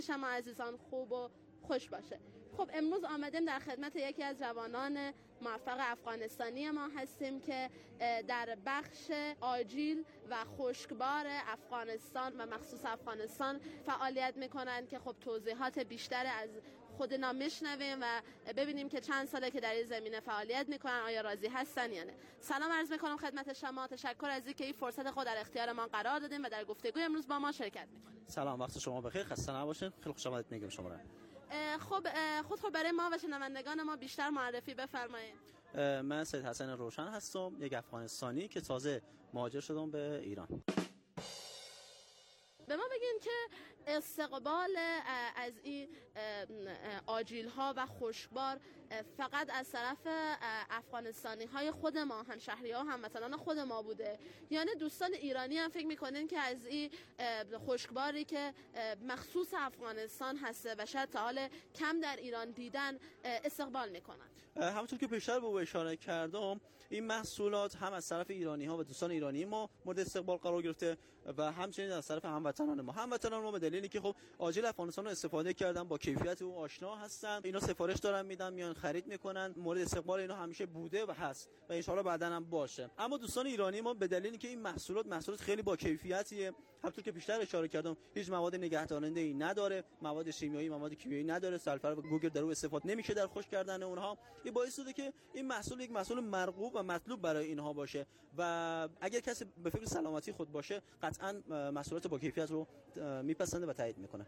شما عزیزان خوب و خوش باشه. خب امروز آمدیم در خدمت یکی از جوانان موفق افغانستانی ما هستیم که در بخش آجیل و خشکبار افغانستان و مخصوص افغانستان فعالیت میکنند که خب توضیحات بیشتر از خود اینا میشنویم و ببینیم که چند ساله که در این زمینه فعالیت میکنن، آیا راضی هستن یا نه. سلام عرض میکنم خدمت شما، تشکر از اینکه این فرصت خود در اختیار ما قرار دادیم و در گفتگوی امروز با ما شرکت میکنید. سلام، وقت شما بخیر، خسته نباشید. خیلی خوش آمدید میگم شما را. خود برای ما و شنوندگان ما بیشتر معرفی بفرمایید. من سید حسن روشن هستم، یک افغانستانی که تازه مهاجر شدم به ایران. به ما بگین که استقبال از این آجیل ها و خشکبار فقط از طرف افغانستانی های خود ما، همشهری ها، هموطنان خود ما بوده، یعنی دوستان ایرانی هم فکر میکنین که از این خشکباری که مخصوص افغانستان هسته و شاید تا حال کم در ایران دیدن استقبال میکنن؟ همونطور که پیشتر به او اشاره کردم، این محصولات هم از طرف ایرانی ها و دوستان ایرانی ما مورد استقبال قرار گرفته و همچنین از طرف هموطنان ما به دلیلی که خب آجیل افغانستان رو استفاده کردن، با کیفیت او آشنا هستن، اینا سفارش دارن میدن، میان خرید میکنن، مورد استقبال اینا همیشه بوده و هست و ان شاءالله بعداً هم باشه. اما دوستان ایرانی ما به دلیلی که این محصولات خیلی با کیفیتیه، همونطور که بیشتر اشاره کردم هیچ مواد نگهدارنده ای نداره، مواد شیمیایی، مواد کیمیایی نداره، سلفر و گوگل در او استفاده نمیشه در خشک کردن اونها. این باعث شده که این محصول یک محصول مرغوب و مطلوب برای اینها باشه و اگر کسی به فکر سلامتی خود باشه قطعاً محصولات با کیفیت رو میپسنده و تایید میکنه.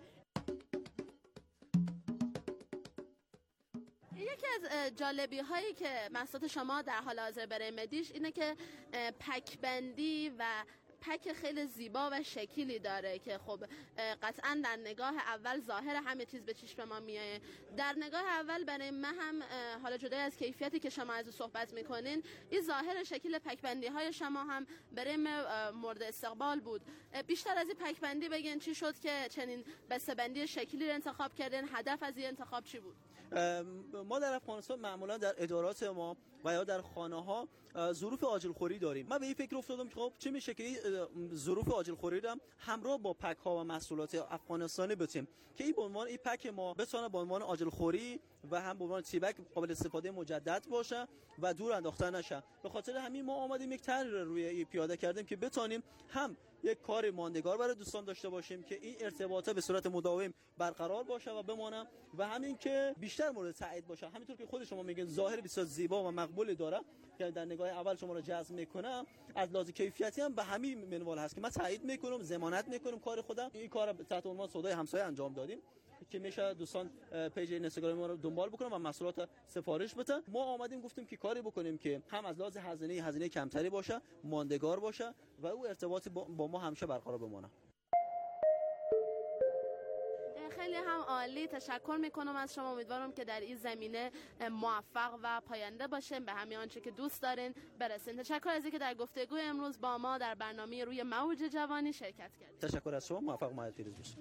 یکی از جالبی هایی که محصولات شما در حال حاضر برای مدیش اینه که پک بندی و پک خیلی زیبا و شکلی داره که خب قطعا در نگاه اول ظاهر همه چیز به چشم ما میاد. در نگاه اول برای من هم حالا جدای از کیفیتی که شما از صحبت میکنین، این ظاهر شکل پک بندی های شما هم برای من مورد استقبال بود. بیشتر از این پک بندی بگین چی شد که چنین بسته بندی شکلی رو انتخاب کردین؟ هدف از این انتخاب چی بود؟ ما در افغانستان معمولا در ادارات ما و یا در خانه ها ظروف آجیل خوری داریم. من به این فکر افتادم که خب چه میشه که ظروف آجیل خوری رو همراه با پک ها و محصولات افغانستانی بتیم که این به عنوان این پک ما بتونه به عنوان آجیل خوری و هم به عنوان تیبک قابل استفاده مجدد باشه و دور انداخته نشه. به خاطر همین ما آمدیم یک طرح روی پیاده کردیم که بتونیم هم یک کار ماندگار برای دوستان داشته باشیم که این ارتباطات به صورت مداوم برقرار باشه و بمونه و همین که بیشتر مورد تایید باشه. همینطور که خود شما میگین ظاهر بسیار زیبا و مقبول داره که در نگاه اول شما رو جذب میکنه، از لحاظ کیفیتی هم به همین منوال هست که من تایید میکنم، ضمانت میکنم کار خودم. این کار تحت عنوان سودای همسایه انجام دادیم که میشه دوستان پیج اینستاگرام ما رو دنبال بکنن و محصولات سفارش بدن. ما آمدیم گفتیم که کاری بکنیم که هم از لحاظ هزینه کمتری باشه، ماندگار باشه و او ارتباط با ما همیشه برقرار بمونه. خیلی هم عالی، تشکر میکنم از شما. امیدوارم که در این زمینه موفق و پاینده باشین، به همین آنچه که دوست دارین برسین. تشکر از اینکه در گفتگوی امروز با ما در برنامه روی موج جوانی شرکت کردید. تشکر از شما، موفق و پیروز باشید.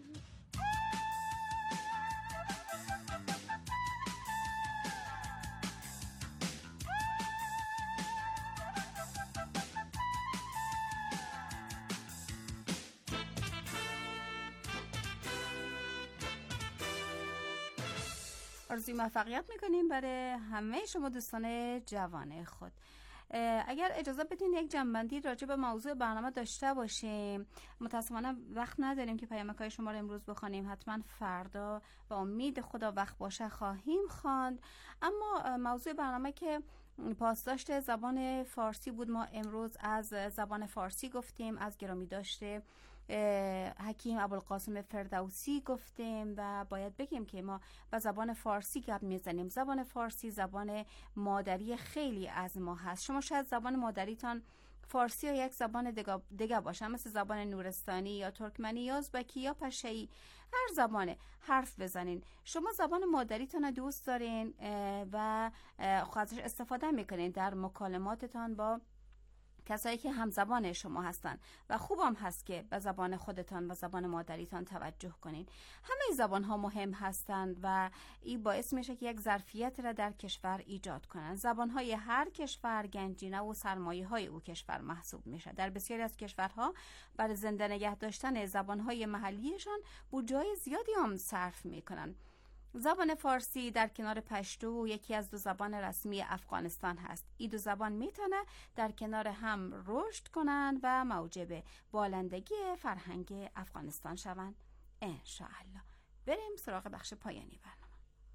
آرزوی موفقیت میکنیم برای همه شما دوستان جوان خود. اگر اجازه بدین یک جنبندی راجع به موضوع برنامه داشته باشیم. متاسفانه وقت نداریم که پیامک‌های شما رو امروز بخوانیم، حتما فردا با امید خدا وقت باشه خواهیم خواند. اما موضوع برنامه که پاسداشت زبان فارسی بود، ما امروز از زبان فارسی گفتیم، از گرامی داشته حکیم ابوالقاسم فردوسی گفتیم و باید بگیم که ما با زبان فارسی گپ میزنیم. زبان فارسی زبان مادری خیلی از ما هست. شما شاید زبان مادریتان فارسی یا یک زبان دیگه باشه، مثل زبان نورستانی یا ترکمنی یا ازبکی یا پشه‌ای، هر زبانه حرف بزنین. شما زبان مادریتان دوست دارین و ازش استفاده میکنین در مکالماتتان با کسایی که همزبان شما هستن و خوبم هست که به زبان خودتان و زبان مادریتان توجه کنین. همه زبان ها مهم هستند و این باعث میشه که یک ظرفیت را در کشور ایجاد کنن. زبان های هر کشور گنجینه و سرمایه های او کشور محسوب میشه. در بسیاری از کشورها برای زنده نگه داشتن زبان های محلیشان بودجه زیادی هم صرف میکنن. زبان فارسی در کنار پشتو یکی از 2 زبان رسمی افغانستان هست. این 2 زبان میتونه در کنار هم رشد کنند و موجب بالندگی فرهنگ افغانستان شوند انشاءالله. بریم سراغ بخش پایانی برنامه.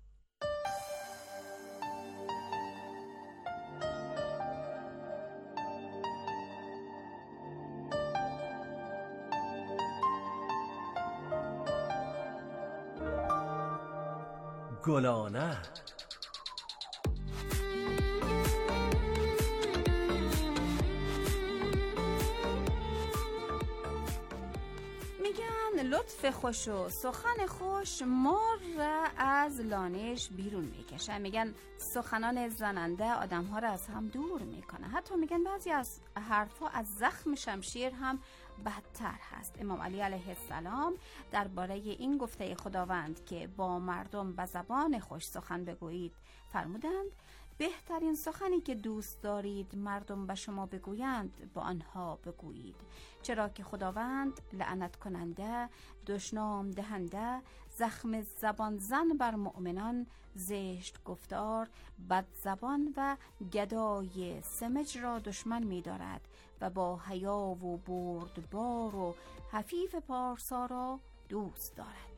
گلانه میگن لطف خوش و سخن خوش مار را از لانش بیرون میکشه. میگن سخنان زننده آدم ها را از هم دور میکنه. حتی میگن بعضی از حرفا از زخم شمشیر هم بدتر هست. امام علی علیه السلام درباره این گفته خداوند که با مردم به زبان خوش سخن بگویید فرمودند بهترین سخنی که دوست دارید مردم به شما بگویند با آنها بگویید، چرا که خداوند لعنت کننده، دشنام دهنده، زخم زبان زن بر مؤمنان، زشت گفتار، بد زبان و گدای سمج را دشمن می دارد و با حیا و بردبار و حفیف پارسا را دوست دارد.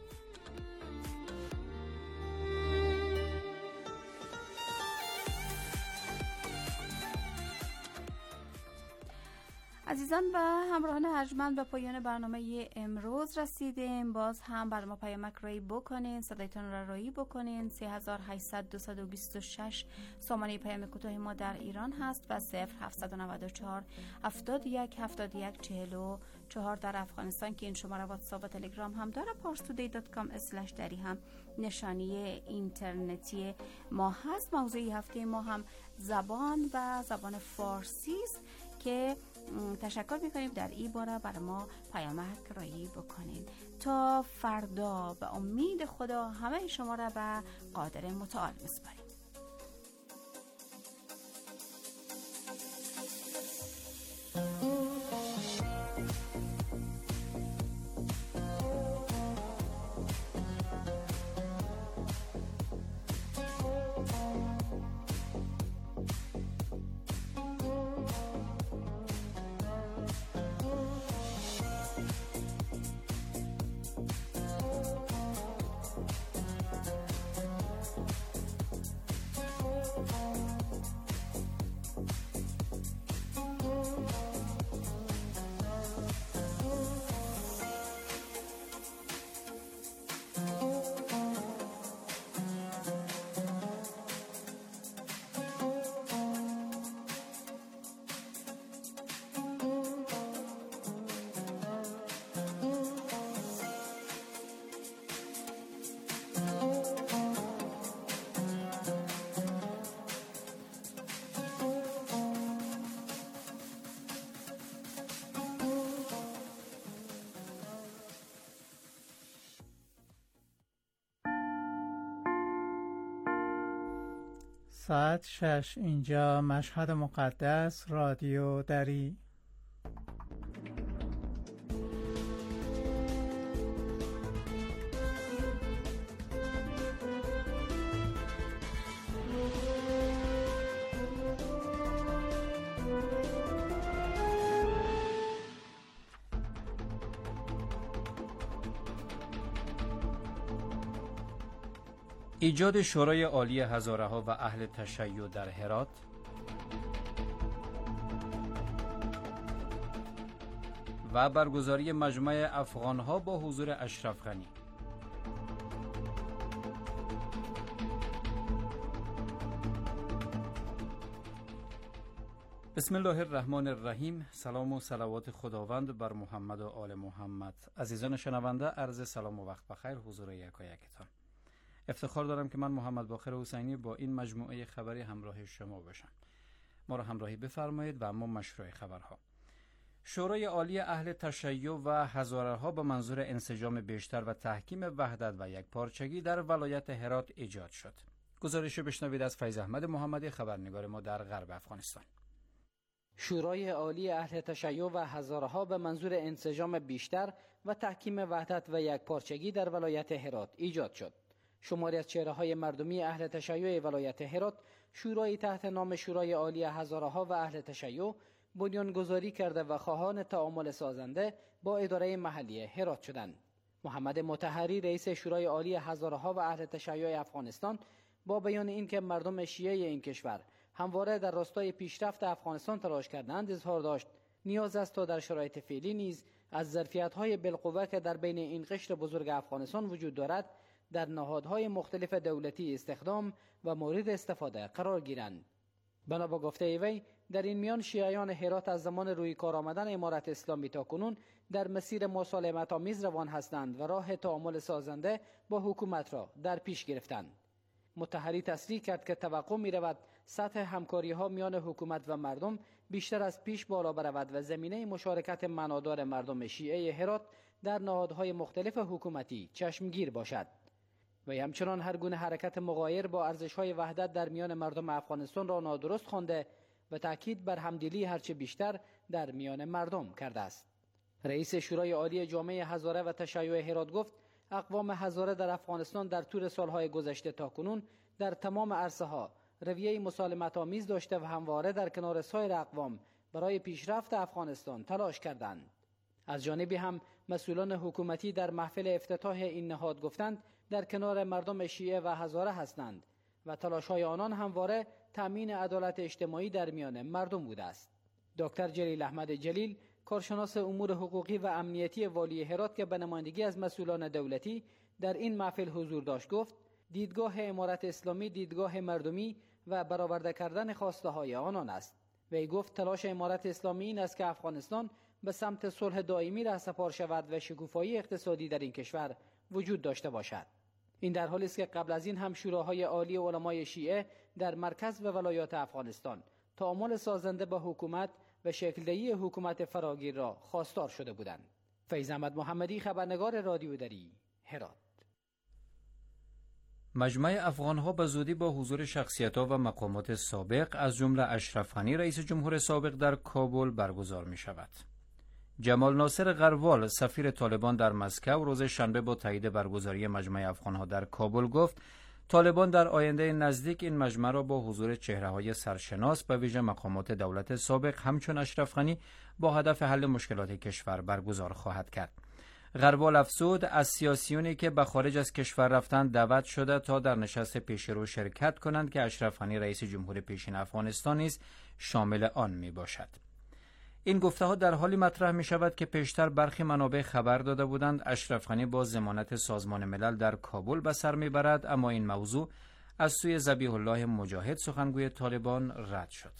عزیزان و همراهان ارجمند به پایان برنامه امروز رسیدیم. باز هم بر ما پیامک رایی بکنین، صدایتان را رایی بکنین. 3800 سامانه پیام کوتاه ما در ایران هست و 0794 71 71 44 در افغانستان که این شماره واتساپ و تلگرام هم داره. parstoday.com/dari هم نشانی اینترنتی ما هست. موضوع هفته ما هم زبان و زبان فارسی است که تشکر میکنیم در این باره برای ما پیامک رایی بکنید. تا فردا به امید خدا همه شما را به قادر متعال میسپاریم. ساعت 6 اینجا مشهد مقدس، رادیو دری. ایجاد شورای عالی هزاره‌ها و اهل تشیع در هرات، و برگزاری مجمع افغانها با حضور اشرف غنی. بسم الله الرحمن الرحیم. سلام و صلوات خداوند بر محمد و آل محمد. عزیزان شنونده، عرض سلام و وقت بخیر حضور یکایکتان. افتخار دارم که من محمد باقر حسینی با این مجموعه خبری همراه شما باشم. ما را همراهی بفرمایید و اما مشروع خبرها. شورای عالی اهل تشیع و هزاره ها به منظور انسجام بیشتر و تحکیم وحدت و یکپارچگی در ولایت هرات ایجاد شد. گزارش بشنوید از فیض احمد محمدی، خبرنگار ما در غرب افغانستان. شورای عالی اهل تشیع و هزاره ها به منظور انسجام بیشتر و تحکیم وحدت و یکپارچگی در ولایت هرات ایجاد شد. شماری از چهره‌های مردمی اهل تشیع ولایت هرات شورای تحت نام شورای عالی هزاره ها و اهل تشیع بنیانگذاری کرده و خواهان تعامل سازنده با اداره محلی هرات شدند. محمد مطهری رئیس شورای عالی هزاره ها و اهل تشیع افغانستان با بیان اینکه مردم شیعه این کشور همواره در راستای پیشرفت افغانستان تلاش کردند اظهار داشت نیاز است تا در شرایط فعلی نیز از ظرفیت‌های بالقوه که در بین این قشر بزرگ افغانستان وجود دارد در نهادهای مختلف دولتی استخدام و مورد استفاده قرار گیرند. بنا به گفته وی در این میان شیعیان هرات از زمان روی کار آمدن امارت اسلامی تا کنون در مسیر مسالمت آمیز روان هستند و راه تعامل سازنده با حکومت را در پیش گرفتند. مطهری تصریح کرد که توقع می رود سطح همکاری ها میان حکومت و مردم بیشتر از پیش بالا برود و زمینه مشارکت معنادار مردم شیعه هرات در نهادهای مختلف حکومتی چشمگیر باشد. و همچنان هر گونه حرکت مغایر با ارزش‌های وحدت در میان مردم افغانستان را نادرست خوانده و تاکید بر همدلی هرچه بیشتر در میان مردم کرده است. رئیس شورای عالی جامعه هزاره و تشیع هرات گفت اقوام هزاره در افغانستان در طول سالهای گذشته تا کنون در تمام عرصه‌ها رویه مسالمت آمیز داشته و همواره در کنار سایر اقوام برای پیشرفت افغانستان تلاش کردند. از جانبی هم مسئولان حکومتی در محفل افتتاح این نهاد گفتند در کنار مردم شیعه و هزاره هستند و تلاش‌های آنان همواره تامین عدالت اجتماعی در میان مردم بوده است. دکتر جلیل احمد جلیل کارشناس امور حقوقی و امنیتی والی هرات که به نمایندگی از مسئولان دولتی در این محفل حضور داشت گفت دیدگاه امارت اسلامی دیدگاه مردمی و برآورده کردن خواسته های آنان است. وی گفت تلاش امارت اسلامی این است که افغانستان به سمت صلح دائمی رهسپار شود و شکوفایی اقتصادی در این کشور وجود داشته باشد. این در حالی است که قبل از این هم شوراهای عالی علمای شیعه در مرکز و ولایات افغانستان تعامل سازنده با حکومت و شکل‌دهی حکومت فراگیر را خواستار شده بودند. فیض احمد محمدی، خبرنگار رادیو دری، هرات. مجمع افغان‌ها به زودی با حضور شخصیت‌ها و مقامات سابق از جمله اشرف غنی رئیس جمهور سابق در کابل برگزار می‌شود. جمال ناصر غروال سفیر طالبان در مسکو روز شنبه با تایید برگزاری مجمع افغان‌ها در کابل گفت طالبان در آینده نزدیک این مجمع را با حضور چهره‌های سرشناس به ویژه مقامات دولت سابق همچون اشرف غنی با هدف حل مشکلات کشور برگزار خواهد کرد. غروال افزود از سیاسیونی که به خارج از کشور رفتند دعوت شده تا در نشست پیشرو شرکت کنند که اشرف غنی رئیس جمهور پیشین افغانستان نیز شامل آن می باشد. این گفته‌ها در حالی مطرح می شود که پیشتر برخی منابع خبر داده بودند اشرف غنی با ضمانت سازمان ملل در کابل به سر می برد، اما این موضوع از سوی ذبیح الله مجاهد سخنگوی طالبان رد شد.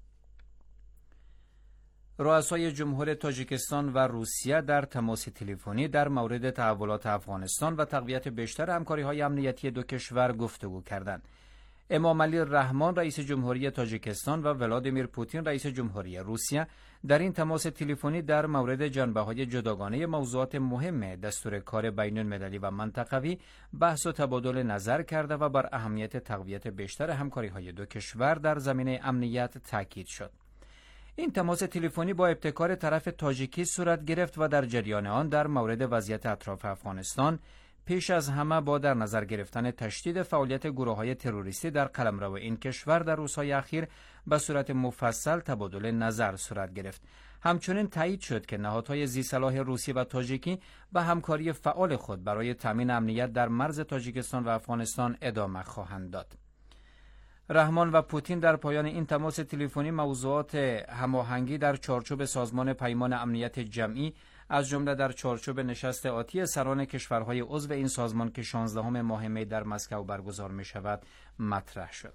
رؤسای جمهور تاجیکستان و روسیه در تماس تلفنی در مورد تحولات افغانستان و تقویت بیشتر همکاری‌های امنیتی دو کشور گفتگو کردند. امامعلی رحمان رئیس جمهوری تاجیکستان و ولادیمیر پوتین رئیس جمهوری روسیه در این تماس تلفنی در مورد جنبه‌های جداگانه موضوعات مهم دستور کار بین‌المللی و منطقوی بحث و تبادل نظر کرده و بر اهمیت تقویت بیشتر همکاری‌های دو کشور در زمینه امنیت تاکید شد. این تماس تلفنی با ابتکار طرف تاجیکی صورت گرفت و در جریان آن در مورد وضعیت اطراف افغانستان پیش از همه با در نظر گرفتن تشدید فعالیت گروه‌های تروریستی در قلمرو این کشور در روزهای اخیر به صورت مفصل تبادل نظر صورت گرفت. همچنین تایید شد که نهادهای ذی‌صلاح روسی و تاجیکی به همکاری فعال خود برای تامین امنیت در مرز تاجیکستان و افغانستان ادامه خواهند داد. رحمان و پوتین در پایان این تماس تلفنی موضوعات هماهنگی در چارچوب سازمان پیمان امنیت جمعی از جمله در چارچوب نشست آتی سران کشورهای عضو این سازمان که 16 ماه می در مسکو برگزار می شود مطرح شد.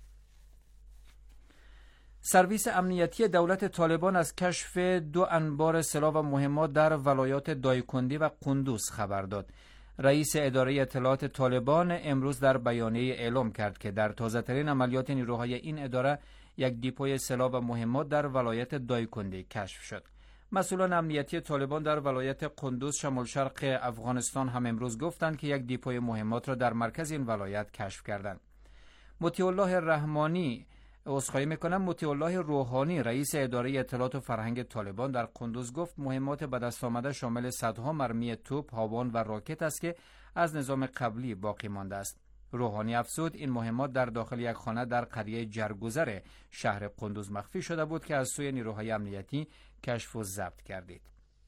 سرویس امنیتی دولت طالبان از کشف 2 انبار سلاح و مهمات در ولایات دایکندی و قندوز خبر داد. رئیس اداره اطلاعات طالبان امروز در بیانیه اعلام کرد که در تازه‌ترین عملیات نیروهای این اداره یک دیپوی سلاح و مهمات در ولایت دایکندی کشف شد. مسئولان امنیتی طالبان در ولایت قندوز شمال شرق افغانستان هم امروز گفتند که یک دیپوی مهمات را در مرکز این ولایت کشف کردند. مطیع الله روحانی رئیس اداره اطلاعات و فرهنگ طالبان در قندوز گفت مهمات به دست آمده شامل صدها مرمی توپ، هاوان و راکت است که از نظام قبلی باقی مانده است. روحانی افزود این مهمات در داخل یک خانه در قریه جرگذر شهر قندوز مخفی شده بود که از سوی نیروهای امنیتی کشف و ضبط گردید.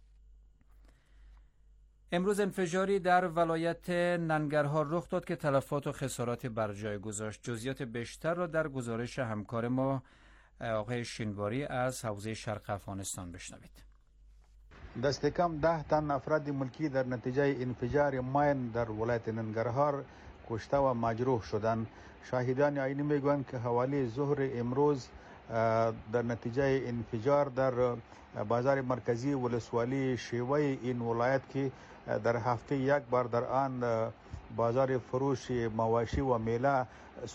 امروز انفجاری در ولایت ننگرهار رخ داد که تلفات و خسارات بر جای گذاشت. جزئیات بیشتر را در گزارش همکار ما آقای شینواری از حوزه شرق افغانستان بشنوید. دست کم 10 تن افراد ملکی در نتیجه انفجار ماین در ولایت ننگرهار کشته و مجروح شدند. شاهدان عینی میگویند که حوالی ظهر امروز در نتیجه انفجار در بازار مرکزی ولسوالی شیوه این ولایت که در هفته یک بار در آن بازار فروش مواشی و میله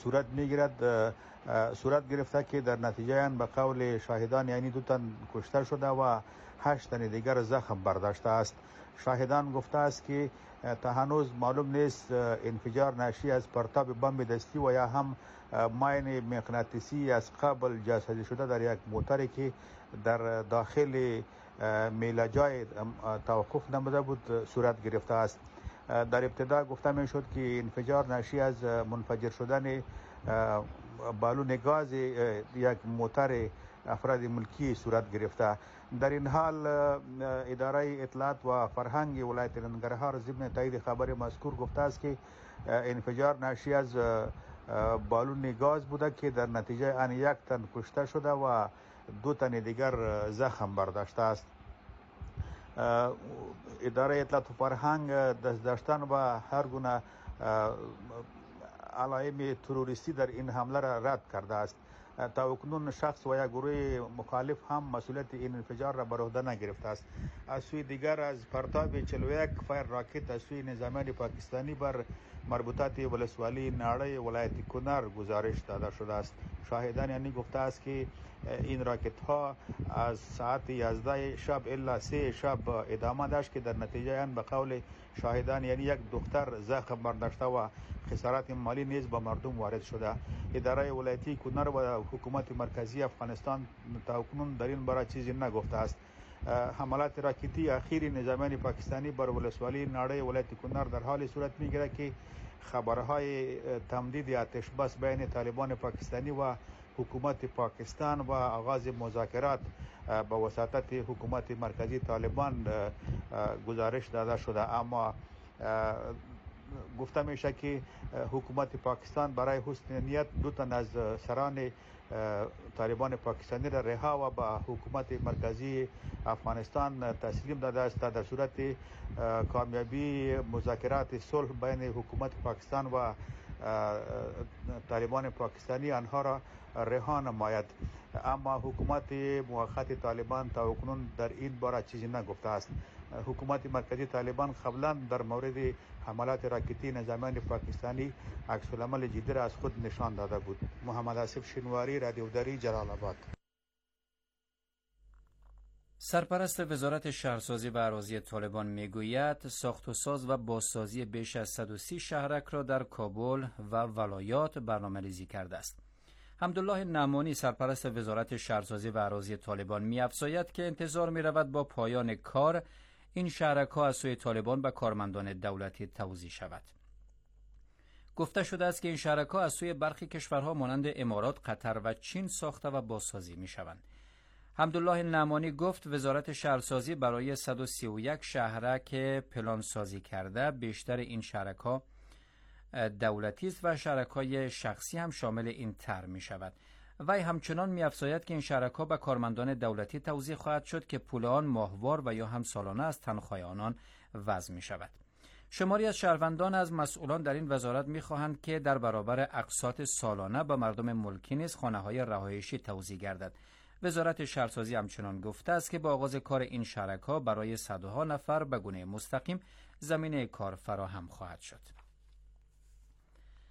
صورت گرفته که در نتیجه آن به قول شاهدان یعنی 2 تن کشته شده و 8 تن دیگر زخم برداشته است. شاهدان گفته است که تا هنوز معلوم نیست انفجار ناشی از پرتاب بمب دستی و یا هم ماین مغناطیسی از قبل جاسازی شده در یک موتری که در داخل میله جای توقف نموده بود صورت گرفته است. در ابتدا گفته می شد که انفجار ناشی از منفجر شدن بالون گاز یک موتر افراد ملکی صورت گرفته. در این حال اداره اطلاعات و فرهنگ ولایت ننگرهار ضمن تایید خبر مذکور گفته است که انفجار ناشی از بالون گاز بوده که در نتیجه آن 1 تن کشته شده و 2 تن دیگر زخم برداشته است. اداره اطلاعات و فرهنگ دست داشتن و هر گونه علائم تروریستی در این حمله را رد کرده است. تا اکنون شخص و یک گروه مخالف هم مسئولیت این انفجار را بر عهده نگرفته است. از سوی دیگر از پرتاب 41 فایر راکت از سوی نظامیان پاکستانی بر مربوطات ولسوالی ناړی ولایت کنر گزارش داده شده است. شاهدان یعنی گفته است که این راکت ها از ساعت 11 شب الا 3 شب ادامه داشت که در نتیجه آن به قول شاهدان یعنی 1 دختر زخم برداشته و خسارات مالی نیز به مردم وارد شده. اداره ولایتی کنر و حکومت مرکزی افغانستان تا اکنون در این باره چیزی نگفته است. حملات راکتی اخیر نظامیان پاکستانی بر ولسوالی ناړی ولایت کنر در حال صورت میگیرد که خبرهای تمدید آتش بس بین طالبان پاکستانی و حکومت پاکستان و آغاز مذاکرات با وساطت حکومت مرکزی طالبان گزارش داده شده، اما گفته میشه که حکومت پاکستان برای حسن نیت 2 تن از سران طالبان پاکستانی را رها و با حکومت مرکزی افغانستان تسلیم داده است تا در صورت کامیابی مذاکرات صلح بین حکومت پاکستان و طالبان پاکستانی آنها را رها نماید. اما حکومت موقت طالبان تا اکنون در این باره چیزی نگفته است. حکومت مرکزی طالبان قبلا در مورد حملات راکتی نظامیان پاکستانی عکس العمل جدی را از خود نشان داده بود. محمد آصف شینواری، رادیو دری، جلال آباد. سرپرست وزارت شهرسازی و اراضی طالبان میگوید ساخت و ساز و بازسازی بیش از 130 شهرک را در کابل و ولایات برنامه‌ریزی کرده است. حمدالله نعمانی سرپرست وزارت شهرسازی و اراضی طالبان می‌افزاید که انتظار می‌رود با پایان کار این شهرک‌ها از سوی طالبان به کارمندان دولتی توزیع شود. گفته شده است که این شهرک‌ها از سوی برخی کشورها مانند امارات، قطر و چین ساخته و بازسازی می‌شوند. حمدالله نعمانی گفت وزارت شهرسازی برای 131 شهرک پلان سازی کرده. بیشتر این شهرک‌ها دولتی است و شهرک‌های شخصی هم شامل این طرح می‌شود. وی همچنان می‌افزاید که این شهرک‌ها به کارمندان دولتی توزیع خواهد شد که پول آن ماهوار و یا هم سالانه از تنخواه آنان وضع می‌شود. شماری از شهروندان از مسئولان در این وزارت می‌خواهند که در برابر اقساط سالانه به مردم ملکی نیز خانه‌های رهایشی توزیع گردد. وزارت شهرسازی همچنان گفته است که با آغاز کار این شهرک‌ها برای صدها نفر به گونه مستقیم زمینه کار فراهم خواهد شد.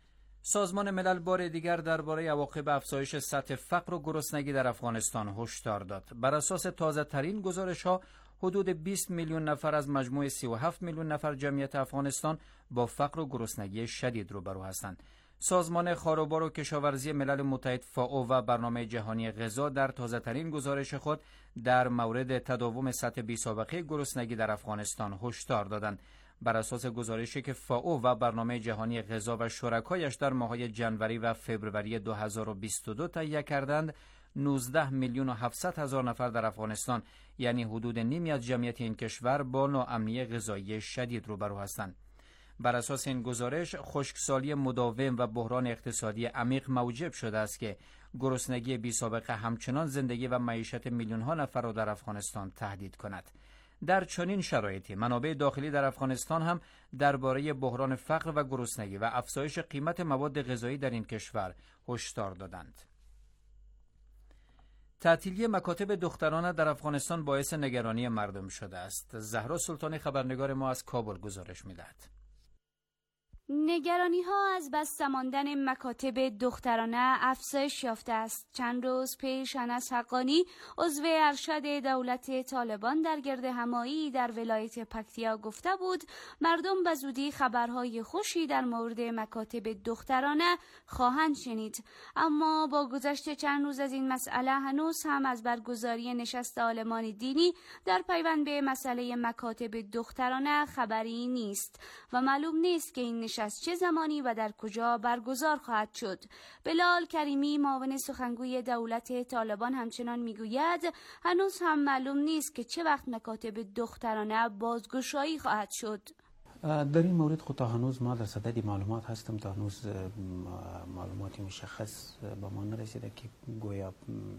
سازمان ملل بار دیگر درباره عواقب افزایش سطح فقر و گرسنگی در افغانستان هشدار داد. بر اساس تازه‌ترین گزارش‌ها حدود 20 میلیون نفر از مجموع 37 میلیون نفر جمعیت افغانستان با فقر و گرسنگی شدید روبرو هستند. سازمان خاروبار و کشاورزی ملل متحد فائو و برنامه جهانی غذا در تازه‌ترین گزارش خود در مورد تداوم سطح بی‌سابقه گرسنگی در افغانستان هشدار دادند. بر اساس گزارشی که فائو و برنامه جهانی غذا و شرکایش در ماه‌های جنوری و فوریه 2022 تهیه کردند، 19 میلیون و 700 هزار نفر در افغانستان، یعنی حدود نیمی از جمعیت این کشور، با ناامنی غذایی شدید روبرو هستند. بر اساس این گزارش، خشکسالی مداوم و بحران اقتصادی عمیق موجب شده است که گرسنگی بی‌سابقه همچنان زندگی و معیشت میلیون‌ها نفر را در افغانستان تهدید کند. در چنین شرایطی منابع داخلی در افغانستان هم درباره بحران فقر و گرسنگی و افزایش قیمت مواد غذایی در این کشور هشدار دادند. تعطیلی مکاتب دخترانه در افغانستان باعث نگرانی مردم شده است. زهرا سلطانی خبرنگار ما از کابل گزارش می‌دهد. نگرانی ها از بسته ماندن مکاتب دخترانه افزایش یافته است. چند روز پیش انس حقانی، عضو ارشد دولت طالبان در گرد همایی در ولایت پکتیا گفته بود مردم به زودی خبرهای خوشی در مورد مکاتب دخترانه خواهند شنید. اما با گذشت چند روز از این مسئله هنوز هم از برگزاری نشست عالمان دینی در پیوند به مسئله مکاتب دخترانه خبری نیست و معلوم نیست که این نشست چه زمانی و در کجا برگزار خواهد شد. بلال کریمی، معاون سخنگوی دولت طالبان، همچنان میگوید هنوز هم معلوم نیست که چه وقت مکاتب دخترانه بازگشایی خواهد شد. در این مورد خود تا هنوز ما در صدد معلومات هستم، تا هنوز معلوماتی مشخص به ما نرسیده که گویا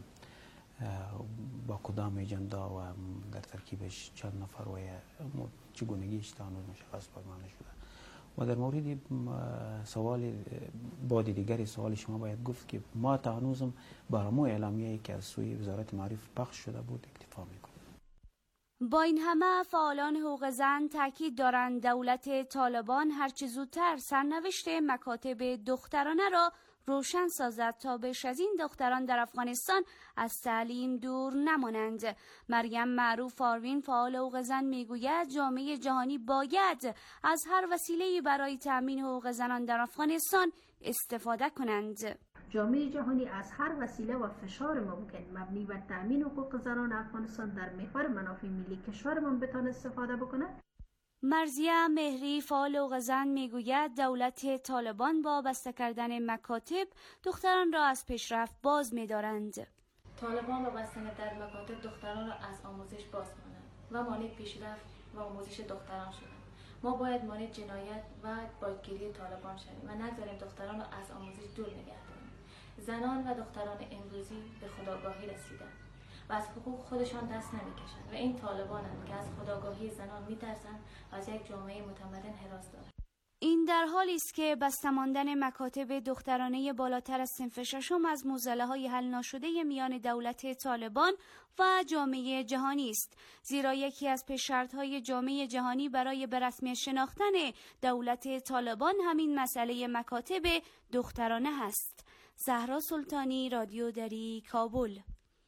با کدام اجندا و در ترکیبش چند نفر و چگونگیش تا هنوز مشخص به ما نشده. و در مورد سوال با دیگری سوال شما باید گفت که ما تا هنوزم برنامه اعلامیه‌ای که از سوی وزارت معارف پخش شده بود اکتفا میکنیم. با این همه فعالان حقوق زن تاکید دارند دولت طالبان هرچه زودتر سرنوشت مکاتب دخترانه را روشن سازد تا بیش از این دختران در افغانستان از تعلیم دور نمانند. مریم معروف آروین، فعال حقوق زن، میگوید جامعه جهانی باید از هر وسیله‌ای برای تأمین حقوق زنان در افغانستان استفاده کنند. جامعه جهانی از هر وسیله و فشار ممکن مبنی بر تأمین حقوق زنان افغانستان در محور منافع ملی کشورمان بتواند استفاده بکند. مرزیه مهری، فعال حقوق زن، میگوید دولت طالبان با بسته کردن مکاتب دختران را از پیشرفت باز می‌دارند. طالبان با بستن در مکاتب دختران را از آموزش باز مانند و مانع پیشرفت و آموزش دختران شدند. ما باید مانع جنایت و بازگیری طالبان شویم و نگذاریم دختران را از آموزش دور نگه داریم. زنان و دختران امروزی به خودآگاهی رسیدند و از حقوق خودشان دست نمی‌کشند و این طالبانند که از خودآگاهی زنان می‌ترسند و از یک جامعه متمدن حراس دارند. این در حالی است که بسته ماندن مکاتب دخترانه بالاتر از صنف ششم از معضله‌های حل ناشده میان دولت طالبان و جامعه جهانی است، زیرا یکی از پیش‌شرط‌های جامعه جهانی برای به رسمیت شناختن دولت طالبان همین مسئله مکاتب دخترانه است. زهرا سلطانی، رادیو دری، کابل.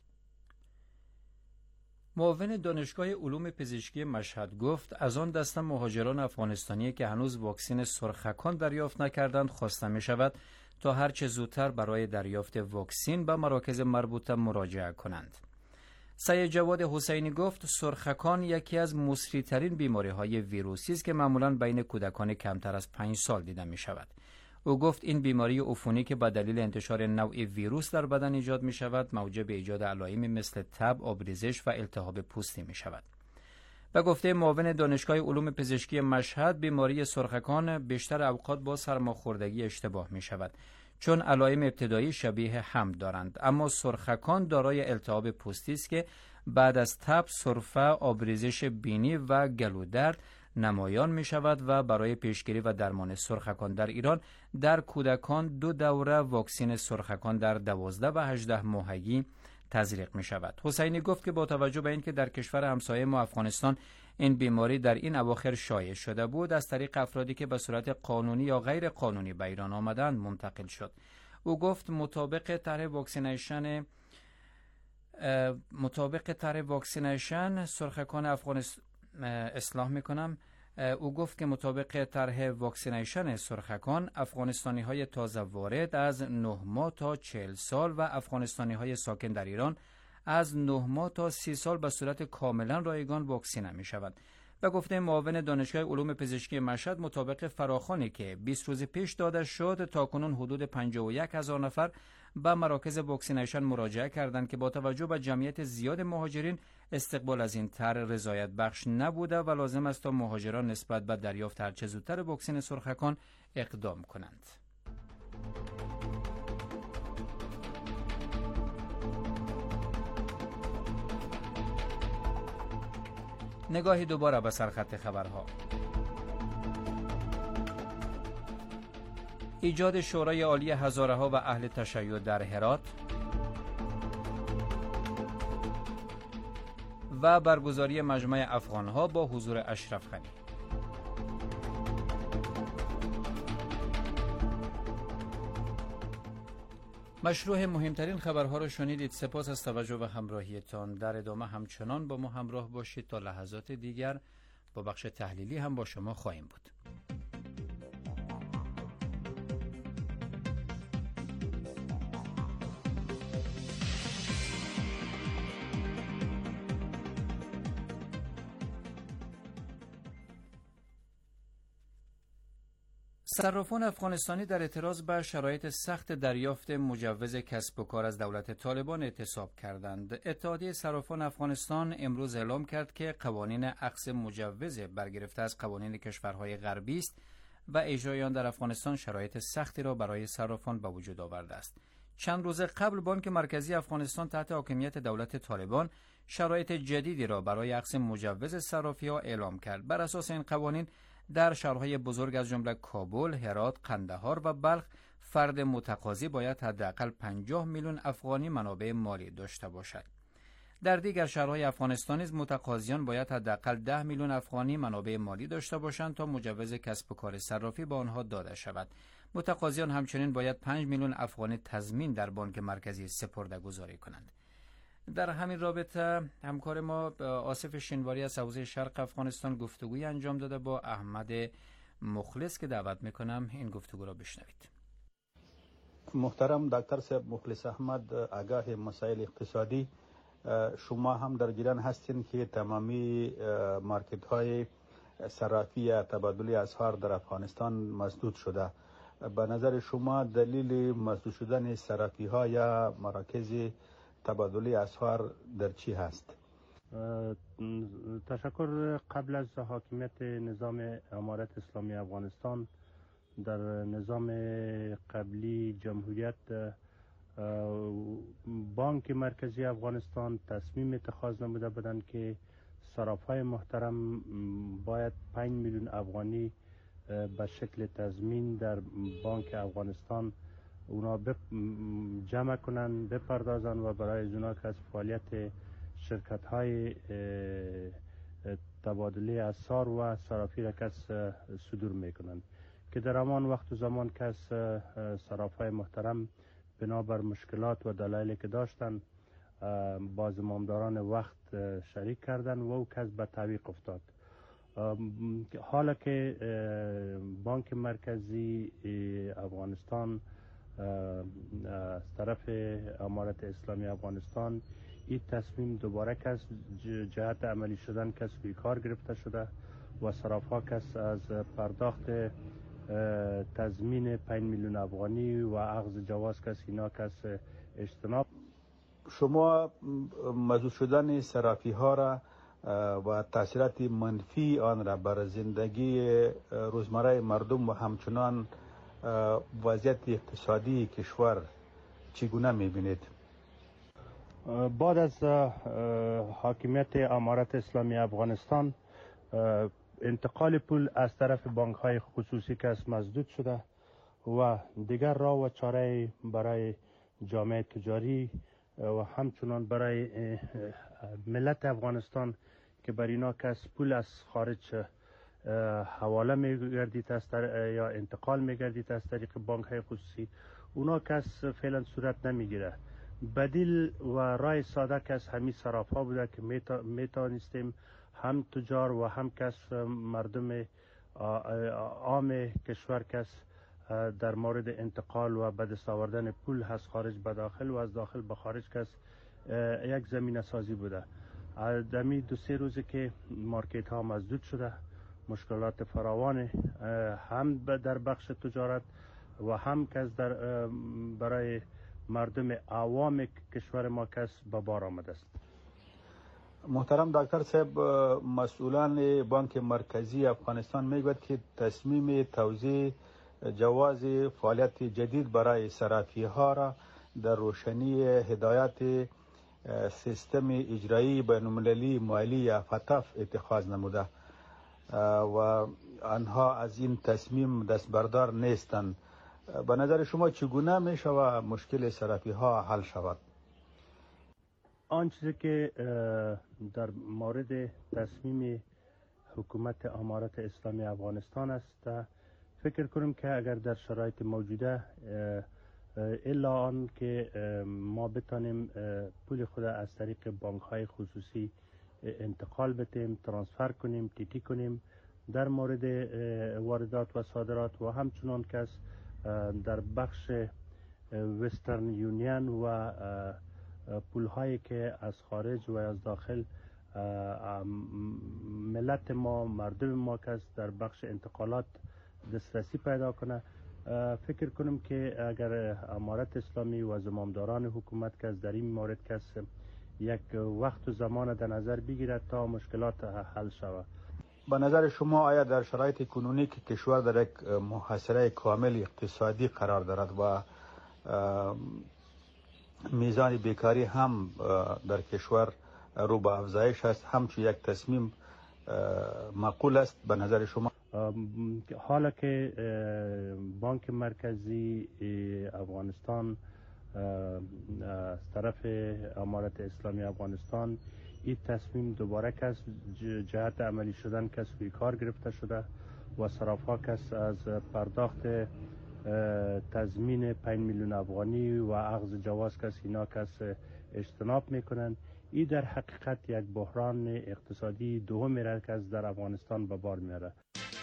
معاون دانشگاه علوم پزشکی مشهد گفت از آن دسته مهاجران افغانستانی که هنوز واکسن سرخکان دریافت نکردند خواسته می شود تا هرچه زودتر برای دریافت واکسن به مراکز مربوطه مراجعه کنند. سید جواد حسینی گفت سرخکان یکی از مسریع‌ترین بیماری‌های ویروسی است که معمولاً بین کودکان کمتر از 5 سال دیده می شود. او گفت این بیماری عفونی که به دلیل انتشار نوع ویروس در بدن ایجاد می شود موجب ایجاد علائمی مثل تب، آبریزش و التهاب پوستی می شود. به گفته معاون دانشگاه علوم پزشکی مشهد، بیماری سرخکان بیشتر اوقات با سرماخوردگی اشتباه می شود چون علائم ابتدایی شبیه هم دارند، اما سرخکان دارای التهاب پوستی است که بعد از تب، سرفه، آبریزش بینی و گلودرد نمایان می شود و برای پیشگیری و درمان سرخکان در ایران در کودکان 2 دوره واکسن سرخکان در 12 و 18 ماهگی تزریق می شود. حسینی گفت که با توجه به اینکه در کشور همسایه ما افغانستان این بیماری در این اواخر شایع شده بود، از طریق افرادی که به صورت قانونی یا غیر قانونی به ایران آمدند منتقل شد. او گفت مطابق طرح واکسینیشن سرخکان افغانستان او گفت که مطابق طرح واکسینیشن سرخکان افغانستانی های تازه وارد از 9 ماه تا 40 سال و افغانستانی های ساکن در ایران از 9 ماه تا 30 سال به صورت کاملا رایگان واکسینه می شود. و گفته معاون دانشگاه علوم پزشکی مشهد مطابق فراخوانی که 20 روز پیش داده شد تاکنون حدود 51,000 نفر به مراکز واکسینیشن مراجعه کردند که با توجه به جمعیت زیاد مهاجرین استقبال از این طرح رضایت بخش نبوده و لازم است تا مهاجران نسبت به دریافت هرچه زودتر واکسن سرخکان اقدام کنند. نگاهی دوباره به سرخط خبرها. ایجاد شورای عالی هزاره‌ها و اهل تشیع در هرات و برگزاری مجمع افغانها با حضور اشرف غنی. مشروع مهمترین خبرها را شنیدید. سپاس از توجه و همراهیتان. در ادامه همچنان با ما همراه باشید تا لحظات دیگر با بخش تحلیلی هم با شما خواهیم بود. صرافان افغانستانی در اعتراض به شرایط سخت دریافت مجوز کسب و کار از دولت طالبان اعتصاب کردند. اتحادیه صرافان افغانستان امروز اعلام کرد که قوانین اخذ مجوز برگرفته از قوانین کشورهای غربی است و اجرای آن در افغانستان شرایط سختی را برای صرافان به وجود آورده است. چند روز قبل بانک مرکزی افغانستان تحت حاکمیت دولت طالبان شرایط جدیدی را برای اخذ مجوز صرافی‌ها اعلام کرد. بر اساس این قوانین در شهرهای بزرگ از جمله کابل، هرات، قندهار و بلخ فرد متقاضی باید حداقل 50 میلیون افغانی منابع مالی داشته باشد. در دیگر شهرهای افغانستان نیز متقاضیان باید حداقل 10 میلیون افغانی منابع مالی داشته باشند تا مجوز کسب و کار صرافی به آنها داده شود. متقاضیان همچنین باید 5 میلیون افغانی تضمین در بانک مرکزی سپرده‌گذاری کنند. در همین رابطه همکار ما آصف شینواری از حوزه شرق افغانستان گفتگوی انجام داده با احمد مخلص که دعوت میکنم این گفتگو را بشنوید. محترم دکتر صاحب مخلص احمد، آگاه مسائل اقتصادی، شما هم در جریان هستین که تمامی مارکت های صرافی یا تبادل اسعار در افغانستان مسدود شده. به نظر شما دلیل مسدود شدن صرافی ها یا مراکز تبادل اسعار در چی هست؟ تشکر. قبل از حاکمیت نظام امارت اسلامی افغانستان در نظام قبلی جمهوریت بانک مرکزی افغانستان تصمیم اتخاذ نموده بودند که صرافای محترم باید 5 میلیون افغانی به شکل تضمین در بانک افغانستان اونا جمع کنن، بپردازن و برای اونا که از فعالیت شرکت های تبادله اسعار و صرافی را کس صدور میکنن که در همان وقت و زمان کس صرافای محترم بنابر مشکلات و دلایلی که داشتن با زمامداران وقت شریک کردن و او کس به تعویق افتاد. حالا که بانک مرکزی افغانستان از طرف امارت اسلامی افغانستان این تصمیم دوباره کس جهت عملی شدن کس روی کار گرفته شده و صراف‌ها کس از پرداخت تضمین 5 میلیون افغانی و اخذ جواز کس اینا کس اجتناب. شما مسدود شدن صرافی ها را و تاثیرات منفی آن را بر زندگی روزمره مردم و همچنان وضعیت اقتصادی کشور چگونه می‌بینید؟ بعد از حاکمیت امارت اسلامی افغانستان انتقال پول از طرف بانک‌های خصوصی که از مسدود شده و دیگر راه و چاره برای جامعه تجاری و همچنان برای ملت افغانستان که بر اینا کس پول از خارج حواله میگردید یا انتقال میگردید از طریق بانک های خصوصی، اونا کس فعلا صورت نمیگیره. بدیل و رای ساده کس همین صرافا بوده که میتونستیم هم تجار و هم کس مردم عام کشور کس در مورد انتقال و به دست آوردن پول از خارج به داخل و از داخل به خارج کس یک زمینه سازی بوده. دمی 2-3 روزی که مارکت ها مسدود شده، مشکلات فراوان هم در بخش تجارت و هم کس برای مردم عوام کشور ما کس به بار آمده است. محترم دکتر صاحب، مسئولان بانک مرکزی افغانستان میگوید که تصمیم توزیع جواز فعالیت جدید برای صرافی ها را در روشنی هدایت سیستم اجرایی بین‌المللی مالی یا فتف اتخاذ نموده و آنها از این تصمیم دستبردار نیستند. به نظر شما چگونه می شود مشکل صرافی ها حل شود؟ آن چیزی که در مورد تصمیم حکومت امارت اسلامی افغانستان است، فکر کنم که اگر در شرایط موجوده الا آن که ما بتانیم پول خود از طریق بانک های خصوصی انتقال بدیم، ترانسفر کنیم، تیتی کنیم در مورد واردات و صادرات، و همچنان که در بخش وسترن یونین و پول هایی که از خارج و از داخل ملت ما، مردم ما که در بخش انتقالات دسترسی پیدا کنه، فکر کنم که اگر امارت اسلامی و زمامداران حکومت که در این مورد کس یک وقت و زمان در نظر بگیرد تا مشکلات حل شود. به نظر شما آیا در شرایط کنونی که کشور در یک محاصره کامل اقتصادی قرار دارد و میزان بیکاری هم در کشور رو به افزایش است، همچون یک تصمیم معقول است به نظر شما؟ حالا که بانک مرکزی افغانستان از طرف امارت اسلامی افغانستان این تصمیم دوباره کس جهت عملی شدن کس روی کار گرفته شده و صرافا کس از پرداخت تضمین 5 میلیون افغانی و اخذ جواز کس اینا کس اجتناب میکنن. این در حقیقت یک بحران اقتصادی دوم میره که از در افغانستان به بار میاره.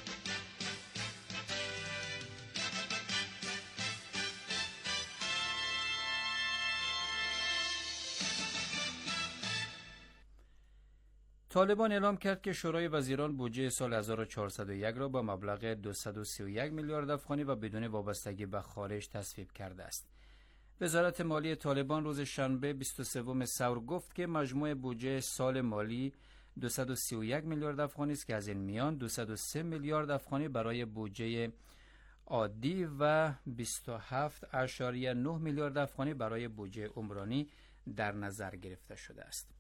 طالبان اعلام کرد که شورای وزیران بودجه سال 1401 را با مبلغ 231 میلیارد افغانی و بدون وابستگی به خارج تصویب کرده است. وزارت مالی طالبان روز شنبه 23 ثور گفت که مجموع بودجه سال مالی 231 میلیارد افغانی است که از این میان 203 میلیارد افغانی برای بودجه عادی و 27.9 میلیارد افغانی برای بودجه عمرانی در نظر گرفته شده است.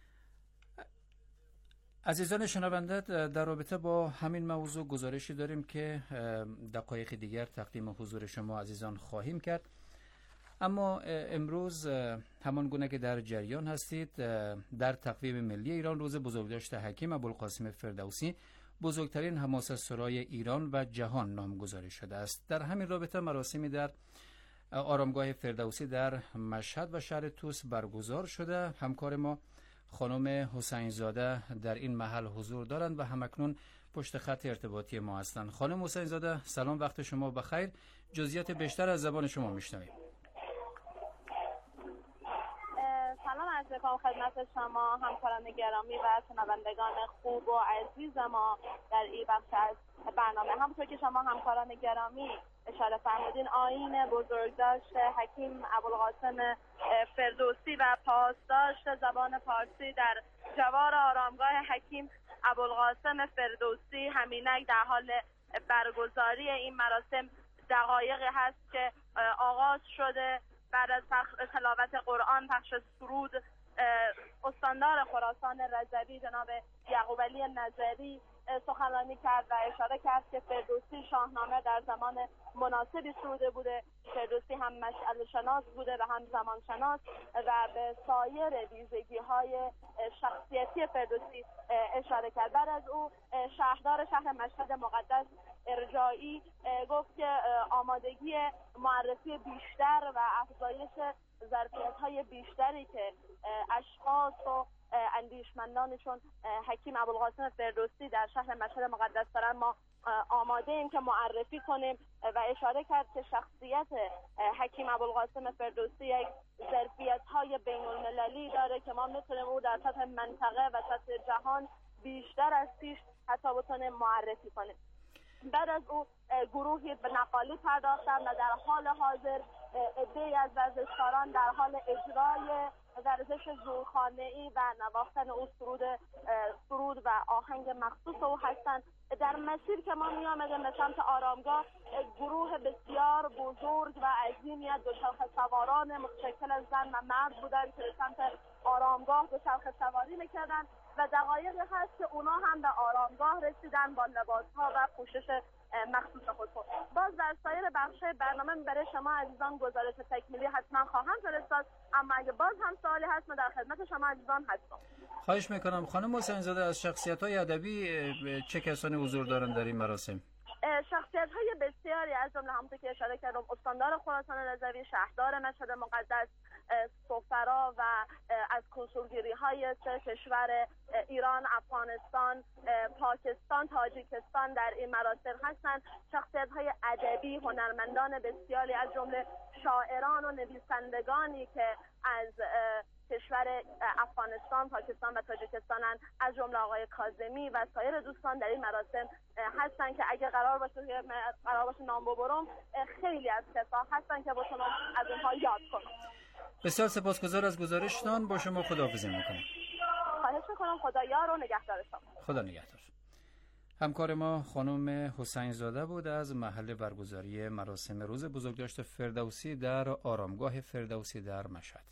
عزیزان شنونده، در رابطه با همین موضوع گزارشی داریم که دقایق دیگر تقدیم حضور شما عزیزان خواهیم کرد. اما امروز همان گونه که در جریان هستید، در تقویم ملی ایران روز بزرگداشت حکیم ابوالقاسم فردوسی بزرگترین حماسه سرای ایران و جهان نامگذاری شده است. در همین رابطه مراسمی در آرامگاه فردوسی در مشهد و شهر طوس برگزار شده. همکار ما خانم حسین زاده در این محل حضور دارند و همکنون پشت خط ارتباطی ما هستند. خانم حسین زاده سلام، وقت شما بخیر. جزئیات بیشتر از زبان شما میشنویم. سلام عرض می‌کنم خدمت شما همکاران گرامی و شنوندگان خوب و عزیز ما در این بخش از برنامه. همونطور که شما همکاران گرامی اشاره فرمودین، آیین بزرگداشت حکیم ابوالقاسم فردوسی و پاسداشت زبان فارسی در جوار آرامگاه حکیم ابوالقاسم فردوسی همینک در حال برگزاری این مراسم دقایقی هست که آغاز شده. بعد از تلاوت قرآن، پخش سرود استاندار خراسان رضوی جناب یعقوب علی نظری سخنرانی کرد و اشاره کرد که فردوسی شاهنامه در زمان مناسبی سروده بوده. فردوسی هم مشعل شناس بوده و هم زمان شناس و به سایر ویژگی‌های شخصیتی فردوسی اشاره کرد. بعد از او شهردار شهر مشهد مقدس ارجایی گفت که آمادگی معرفی بیشتر و افزایش ظرفیت‌های بیشتری که اشخاص و اندیشمندانی چون حکیم ابوالقاسم فردوسی در شهر مشهد مقدس دارن ما آماده ایم که معرفی کنیم و اشاره کرد که شخصیت حکیم ابوالقاسم فردوسی یک ظرفیت‌های بین‌المللی داره که ما میتونیم او در سطح منطقه و سطح جهان بیشتر از پیش حتی بتونیم معرفی کنیم. بعد از او گروهی به نقالی پرداختند و در حال حاضر عده‌ای از ورزشکاران در حال اجرای ورزش زورخانه‌ای و نواختن او سرود و آهنگ مخصوص او هستند. در مسیر که ما می آمدیم به سمت آرامگاه گروه بسیار بزرگ و عظیمی از دوچرخه سواران متشکل از زن و مرد بودند که به سمت آرامگاه دوچرخه سواری میکردند و دقایقی هست که اونا هم به آرامگاه رسیدن با لباسها و پوشش مخصوص خود. باز در سایر بخش‌های برنامه برای شما عزیزان گزارش تکمیلی حتما خواهم فرستاد، اما اگه باز هم سوالی هست من در خدمت شما عزیزان هستم. خواهش میکنم. خانم حسین زاده، از شخصیت‌های ادبی چه کسانی حضور دارن در این مراسم؟ شخصیت‌های بسیاری از جمله همونطور که اشاره کردم استاندار خراسان رضوی، شهردار مشهد مقدس، سفرا و از کنسولگری‌های سه کشور ایران، افغانستان، پاکستان، تاجیکستان در این مراسم هستند. شخصیت‌های ادبی، هنرمندان بسیاری از جمله شاعران و نویسندگانی که از کشور افغانستان، پاکستان و تاجیکستان از جمله آقای کاظمی و سایر دوستان در این مراسم هستند که اگه قرار باشه نام ببرم خیلی از کسا هستند که بتونم از اونها یاد کنم. بسیار سپاسگزار از گزارشتان. با شما خداحافظی میکنم. خواهش میکنم. خدا یار و نگهدار شما. خدا نگهدار. همکار ما خانم حسین زاده بود از محل برگزاری مراسم روز بزرگداشت فردوسی در آرامگاه فردوسی در مشهد.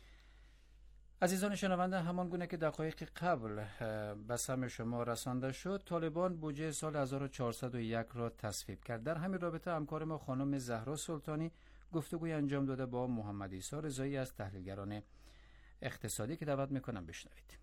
عزیزان شنونده، همان گونه که دقایق قبل به سمع شما رسانده شد، طالبان بودجه سال 1401 را تصویب کرد. در همین رابطه همکار ما خانم زهرا سلطانی گفتگوی انجام داده با محمد عیسی رضایی از تحلیلگران اقتصادی که دعوت میکنم بشنوید.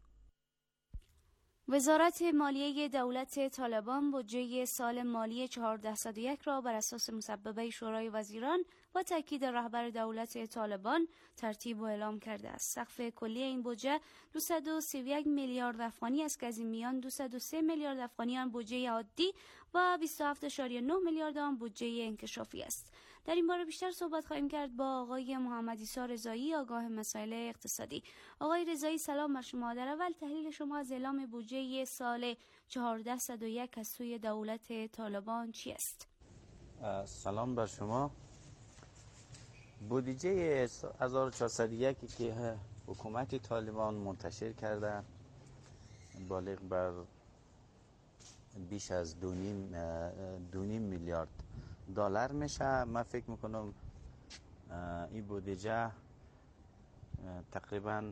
وزارت مالیه دولت طالبان بودجه سال مالی 1401 را بر اساس مسببه شورای وزیران و تاکید رهبر دولت طالبان ترتیب و اعلام کرده است. سقف کلی این بودجه 231 میلیارد افغانی است که از این میان 203 میلیارد افغانی آن بودجه عادی و 27.9 میلیارد آن بودجه انکشافی است. در این باره بیشتر صحبت خواهیم کرد با آقای محمد عیسی رضایی، آگاه مسائل اقتصادی. آقای رضایی سلام بر شما. در اول تحلیل شما از اعلام بودجه سال 1401 از سوی دولت طالبان چی است؟ سلام بر شما. بودجه 1401 که حکومت طالبان منتشر کرده بالغ بر بیش از 2.5 میلیارد دلار میشه. من فکر میکنم این بودجه تقریبا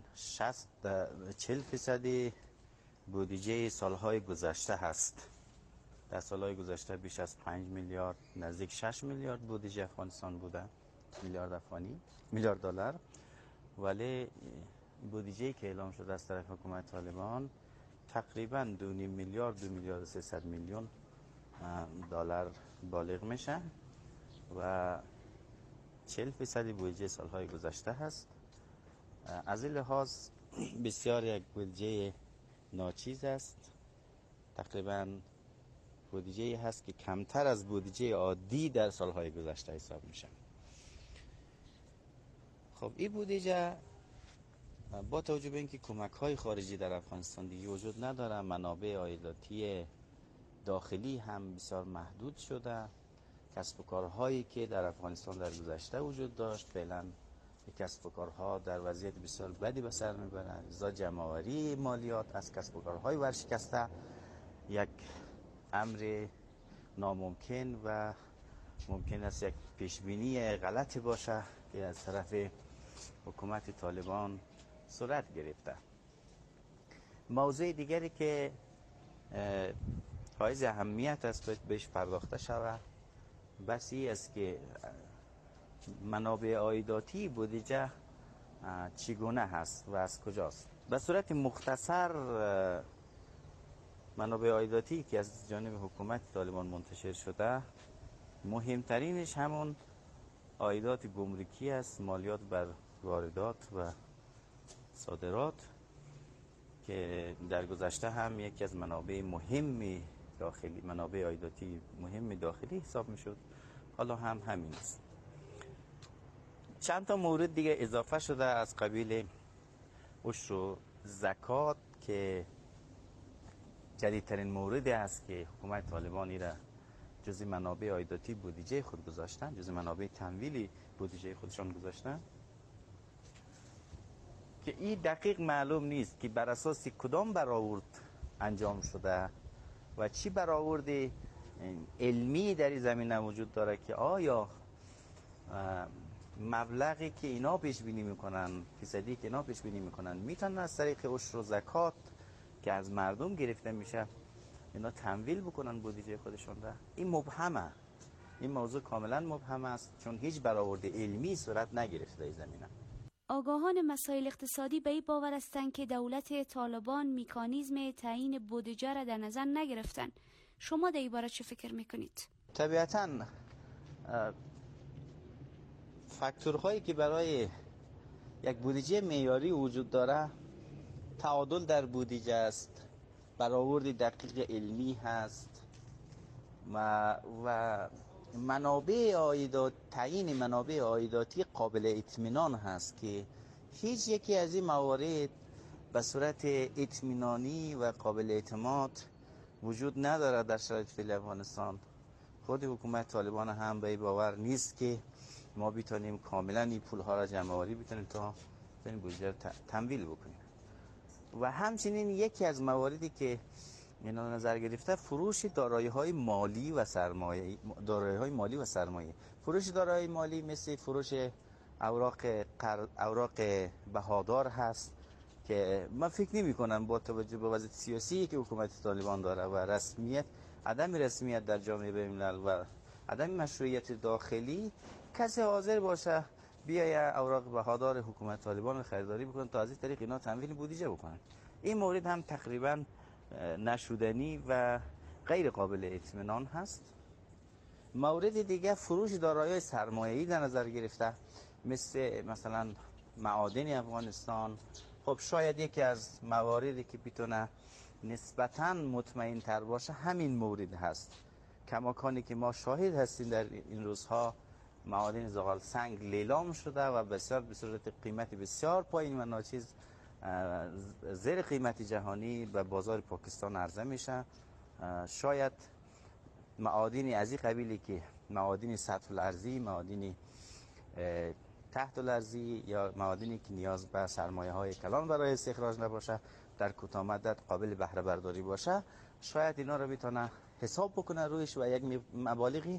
40% بودجه سالهای گذشته هست. در سالهای گذشته بیش از 5 میلیارد نزدیک 6 میلیارد بودجه افغانستان بوده، میلیارد دلار، ولی بودجه که اعلام شده از طرف حکومت طالبان تقریبا 2.5 میلیارد 2 میلیارد 300 میلیون دلار بالغ میشه و 40% بودجه سالهای گذشته هست. از این لحاظ بسیار یک بودجه ناچیز است. تقریبا بودجه هست که کمتر از بودجه عادی در سالهای گذشته حساب میشه. خب این بودجه با توجه به اینکه کمک های خارجی در افغانستان دیگه وجود نداره، منابع عایداتی داخلی هم بسیار محدود شده، کسب و کارهایی که در افغانستان در گذشته وجود داشت فعلا کسب و کارها در وضعیت بسیار بدی به سر میبرند. لذا جمع‌آوری مالیات از کسب و کارهای ورشکسته یک امر ناممکن و ممکن است یک پیشبینی غلطی باشه که از طرف حکومت طالبان صورت گرفته. موضوع دیگری که حائز اهمیت است باید بهش پرداخته شود بسی است که منابع عایداتی بودجه چگونه هست و از کجاست. به صورت مختصر منابع عایداتی که از جانب حکومت طالبان منتشر شده مهمترینش همون عایدات گمرکی است، مالیات بر واردات و صادرات که در گذشته هم یکی از منابع مهم داخلی، منابع عایداتی مهم داخلی حساب میشد، حالا هم همین است. چند تا مورد دیگه اضافه شده از قبیل عشر و زکات که جدیدترین موردی است که حکومت طالبانی را جزء منابع عایداتی بودجه خود گذاشتن، جزء منابع تمویلی بودجه خودشان گذاشتن که این دقیق معلوم نیست که بر اساس کدام برآورد انجام شده و چی برآورد علمی در این زمینه وجود داره که آیا مبلغی که اینا پیش بینی میکنن، فیصدی که اینا پیش بینی میکنن میتونن از طریق عشر و زکات که از مردم گرفته میشه اینا تمویل بکنن بودجه خودشون را. این مبهمه، این موضوع کاملا مبهم است چون هیچ برآورد علمی صورت نگرفته در زمینه. آگاهان مسائل اقتصادی به این باور هستند که دولت طالبان مکانیزم تعیین بودجه را در نظر نگرفتن. شما در این باره چه فکر میکنید؟ طبیعتاً فاکتورهایی که برای یک بودجه معیاری وجود داره تعادل در بودجه است، برآورد دقیق علمی هست و منابع عایدات، تعیین منابع عایداتی قابل اطمینان هست که هیچ یکی از این موارد به صورت اطمینانی و قابل اعتماد وجود نداره در شرایط فعلی افغانستان. خود حکومت طالبان هم به این باور نیست که ما بتونیم کاملا این پولها را جمع آوری بتونیم تا این بودجه تمویل بکنیم. و همچنین یکی از مواردی که اینا نظر گرفته فروش دارایی‌های مالی و سرمایه، دارایی‌های مالی و سرمایه. فروش دارایی مالی مثل فروش اوراق بهادار هست که من فکر نمی‌کنم با توجه به وضعیت سیاسی که حکومت طالبان داره و رسمیت، عدم رسمیت در جامعه بین‌الملل و عدم مشروعیت داخلی کسی حاضر باشه بیاید اوراق بهادار حکومت طالبان رو خریداری بکنن تا از این طریق اینا تمویل بودجه بکنن. این مورد هم تقریبا نشدنی و غیر قابل اطمینان هست. مورد دیگه فروش دارایی‌های سرمایه‌ای در نظر گرفته مثلا معادن افغانستان. خب شاید یکی از مواردی که بتونه نسبتاً مطمئن تر باشه همین مورد هست. کماکانی که ما شاهد هستیم در این روزها معادن زغال سنگ لیلام شده و بسیار به صورت قیمت بسیار پایین و ناچیز زیر قیمت جهانی به بازار پاکستان عرضه میشه. شاید معادن از این قبیلی که معادن سطح الارضی، معادن تحت الارضی یا معادنی که نیاز به سرمایه های کلان برای استخراج نباشه، در کوتاه مدت قابل بهره برداری باشه، شاید اینا رو بتونه حساب بکنه رویش و یک مبالغی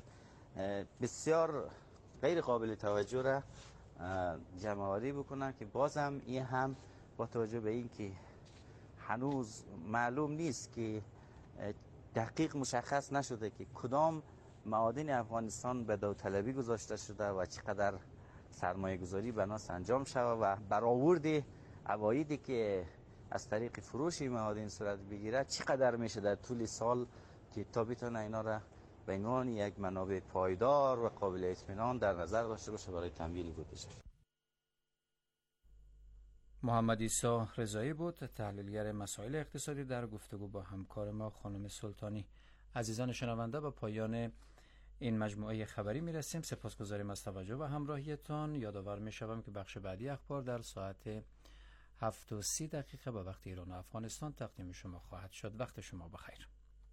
بسیار غیر قابل توجه را جمع آوری بکنن که بازم این هم با توجه به این که هنوز معلوم نیست که دقیق مشخص نشده که کدام معادن افغانستان به داوطلبی گذاشته شده و چقدر سرمایه گذاری بناس انجام شود و برآورد عوایدی که از طریق فروش معادن صورت بگیره چقدر میشه در طول سال که تا بتونه اینا را به عنوان یک منابع پایدار و قابل اطمینان در نظر داشته باشه برای تمویل بودجه. محمد عیسی رضایی بود، تحلیلگر مسائل اقتصادی، در گفتگو با همکار ما خانم سلطانی. عزیزان شنونده، به پایان این مجموعه خبری میرسیم. سپاسگزاریم از توجه و همراهیتان. یادآور میشوم که بخش بعدی اخبار در ساعت 7:30 به وقت ایران و افغانستان تقدیم شما خواهد شد. وقت شما بخیر.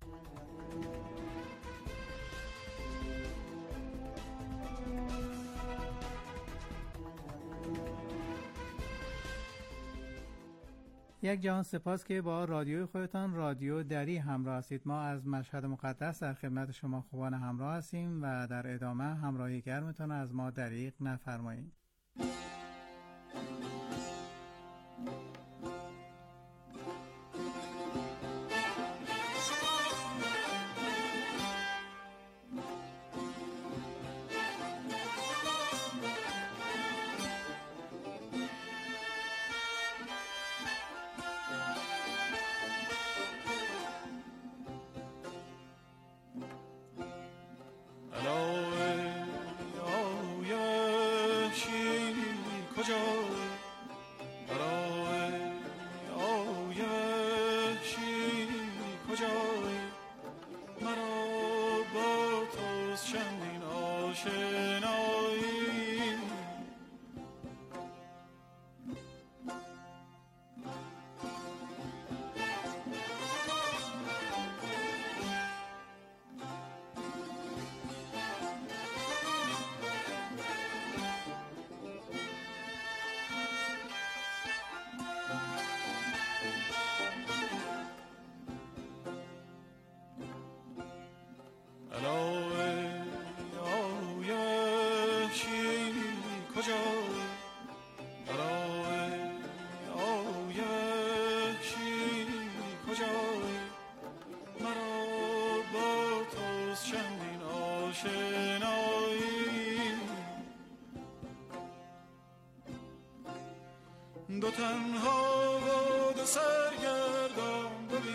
یک جهان سپاس که با رادیوی خودتان رادیو دری همراه هستید. ما از مشهد مقدس در خدمت شما خوبان همراه هستیم و در ادامه همراهی گرمتان از ما دریغ نفرمایید. دو تنها و دو سرگردان دو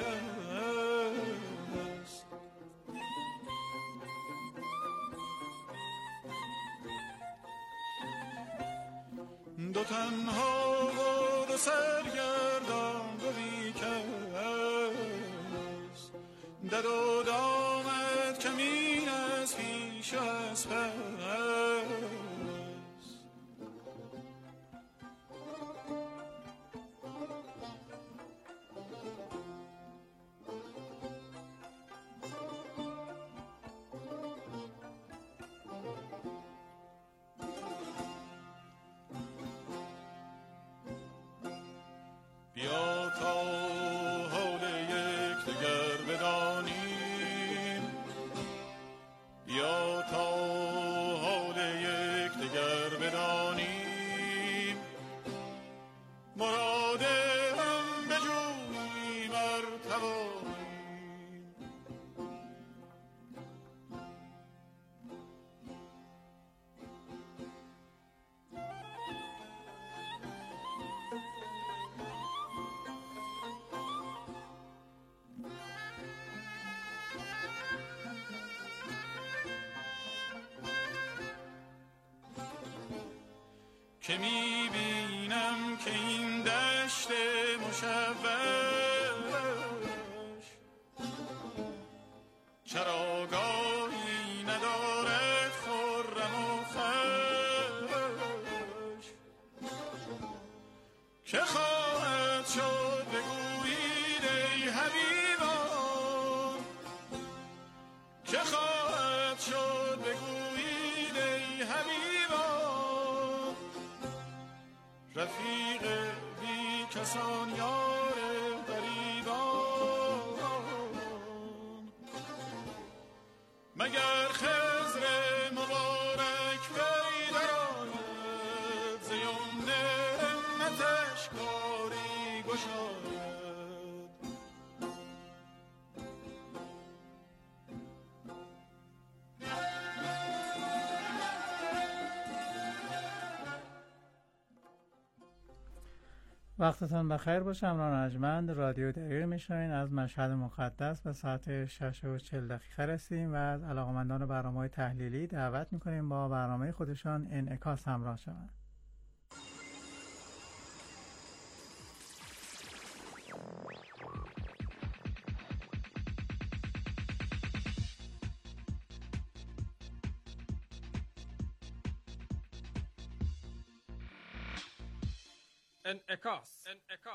بیکس، دو تنها و دو سرگردان دو بیکس، دد و دامت کمین از پیش و از پس. بیا تا حال یکدیگر بدانیم، بیا تا حال یکدیگر بدانیم، مراد هم بجوییم ار توانیم. که میبینم که این دشت مشوش چراگاهی ندارد خرم و خوش. که خواهد شد بگویید ای حبیبان، که خواهد شد بگویید ای حبیبان، رفیق بی کسان یار غریبان. مگر خضر مبارک پی درآید، ز یمن همتش کاری گشاید. وقتتان بخیر باشه. امران ارجمند، رادیو دری میشنوین. از مشهد مقدس به ساعت 6:40 رسیدیم و از علاقمندان برنامه‌های تحلیلی دعوت میکنیم با برنامه خودشان انعکاس همراه شوند. انعکاس.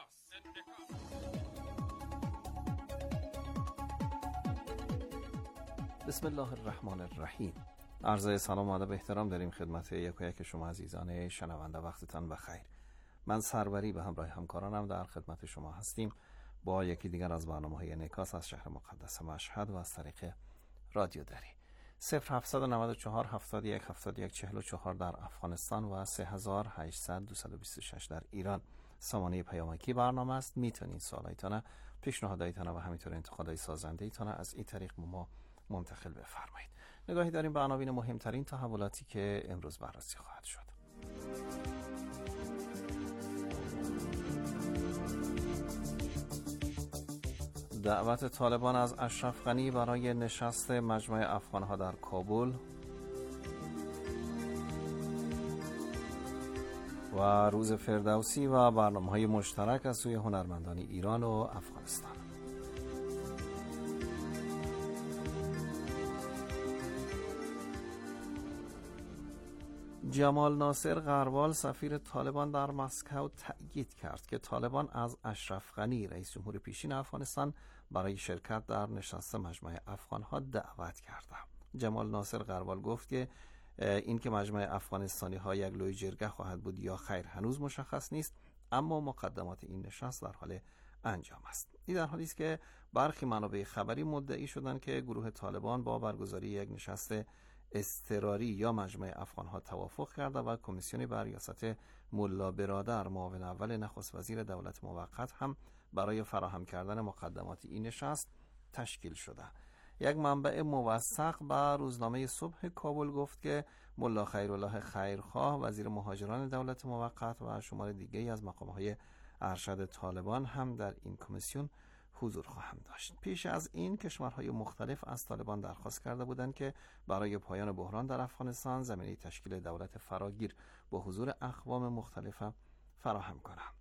بسم الله الرحمن الرحیم. عرض سلام و ادب احترام داریم خدمت یک و یک شما عزیزان شنونده. وقتتان بخیر. من سروری به همراه همکارانم در خدمت شما هستیم با یکی دیگر از برنامه‌های انعکاس از شهر مقدس مشهد و از طریق رادیو دری. 0794 71 71 44 در افغانستان و 3800 226 در ایران سامانه پیامکی برنامه است. میتونید سوالایتان، پیشنهاداتتان و همینطور انتقادهای سازنده ایتان از این طریق ما منتقل بفرمایید. نگاهی داریم به عناوین مهمترین تحولاتی که امروز بررسی خواهد شد. دعوت طالبان از اشرف غنی برای نشست مجمع افغانها در کابل و روز فردوسی و برنامه‌های مشترک از سوی هنرمندان ایران و افغانستان. جمال ناصر غروال سفیر طالبان در مسکو تأکید کرد که طالبان از اشرف غنی رئیس جمهور پیشین افغانستان برای شرکت در نشست مجمع افغانها دعوت کرده. جمال ناصر غروال گفت که این که مجمع افغانستانی ها یک لوی جرگه خواهد بود یا خیر هنوز مشخص نیست، اما مقدمات این نشست در حال انجام است. این در حالی است که برخی منابع خبری مدعی شدند که گروه طالبان با برگزاری یک نشست اضطراری یا مجمع افغانها توافق کرده و کمیسیون بر ریاست ملا برادر معاون اول نخست وزیر دولت موقت هم برای فراهم کردن مقدمات این نشست تشکیل شده. یک منبع موثق به روزنامه صبح کابل گفت که ملا خیرالله خیرخواه وزیر مهاجران دولت موقت و شمار دیگری از مقام‌های ارشد طالبان هم در این کمیسیون حضور خواهند داشت. پیش از این کشورهای مختلف از طالبان درخواست کرده بودند که برای پایان بحران در افغانستان زمینه تشکیل دولت فراگیر با حضور اقوام مختلف فراهم کنند.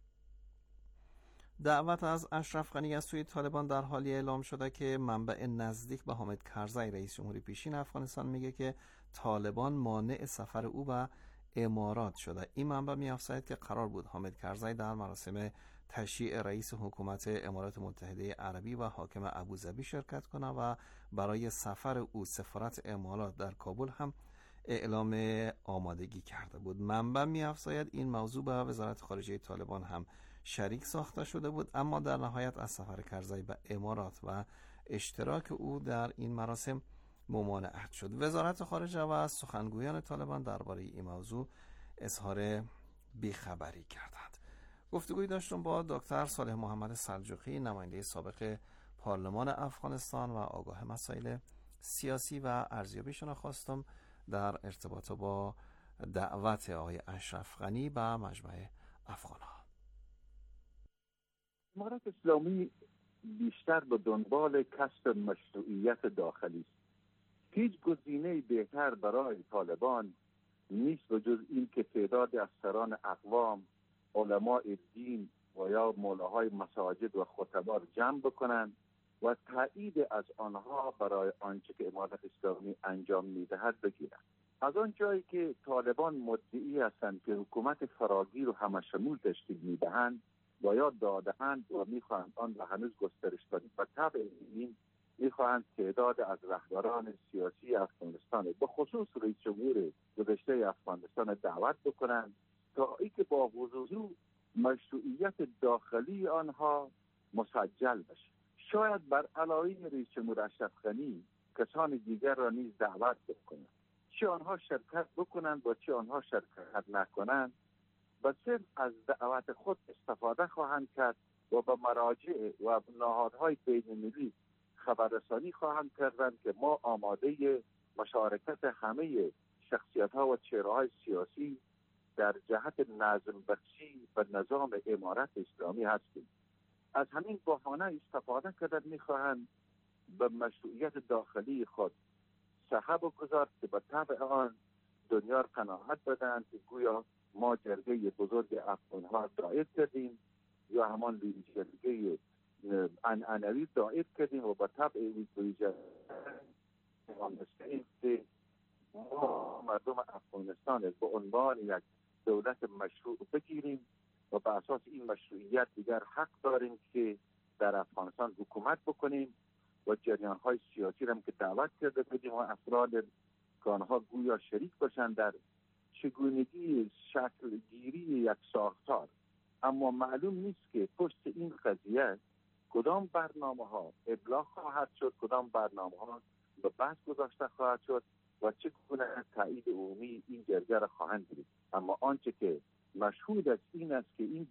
دعوت از اشرف غنی از سوی طالبان در حالی اعلام شده که منبع نزدیک به حامد کرزی رئیس جمهور پیشین افغانستان میگه که طالبان مانع سفر او به امارات شده. این منبع می‌افزاید که قرار بود حامد کرزی در مراسم تشییع رئیس حکومت امارات متحده عربی و حاکم ابوظبی شرکت کنه و برای سفر او سفارت امارات در کابل هم اعلام آمادگی کرده بود. منبع می‌افزاید این موضوع به وزارت خارجه طالبان هم شریک ساخته شده بود، اما در نهایت از سفر کرزی به امارات و اشتراک او در این مراسم ممانعت شد. وزارت خارجه و سخنگویان طالبان درباره این موضوع اظهار بیخبری کردند. گفتگوی داشتم با دکتر صالح محمد سلجوقی، نماینده سابق پارلمان افغانستان و آگاه مسائل سیاسی و ارزیابیشون خواستم در ارتباط با دعوت آقای اشرف غنی به مجمع افغانها. امارت اسلامی بیشتر به دنبال کسب مشروعیت داخلی است. هیچ گزینه بهتر برای طالبان نیست به جز این که تعداد از سران اقوام، علماء دین و یا مولاهای مساجد و خطبا جمع بکنند و تایید از آنها برای آنچه که امارت اسلامی انجام میدهد بگیرند. از آن جایی که طالبان مدعی هستند که حکومت فراگیر و همشمول تشکیل میدهند و یا داده‌اند و میخواهند آن را هنوز گسترش بدهند و طبع این میخواهند تعداد از رهبران سیاسی افغانستان به خصوص رئیس جمهور گذشته افغانستان دعوت بکنند تا اینکه با حضور مشروعیت داخلی آنها مسجل بشه. شاید بر علاوه رئیس جمهور اشرف غنی کسان دیگر را نیز دعوت بکنند، چه آنها شرکت بکنند و چه آنها شرکت نکنند، و صرف از دعوت خود استفاده خواهند کرد و به مراجع و نهادهای بین‌المللی خبررسانی خواهند کردند که ما آماده مشارکت همه شخصیت‌ها و چهره‌های سیاسی در جهت نظم بخشی و نظام امارت اسلامی هستیم. از همین بهانه استفاده کردن می‌خواهند به مشروعیت داخلی خود صحب بگذارد که به طبع آن دنیا را قناعت بدهند که گویا ما جرگه بزرگ افغان‌ها دایر کردیم یا همان جرگه عنعنوی دایر کردیم و با طبع این جرگه که ما مردم افغانستان به عنوان یک دولت مشروع بگیریم و به اساس این مشروعیت دیگر حق داریم که در افغانستان حکومت بکنیم و جریان‌های سیاسی را که دعوت کرده بودیم و افراد که آنها گویا شریک باشند در چگونگی شکل گیری یک ساختار. اما معلوم نیست که پشت این قضیه کدام برنامه‌ها ابلاغ خواهد شد، کدام برنامه‌ها به بحث گذاشته خواهد شد و چگونه تایید عمومی این جرگه را خواهند گرفت. اما آنچه که مشهود از این است که این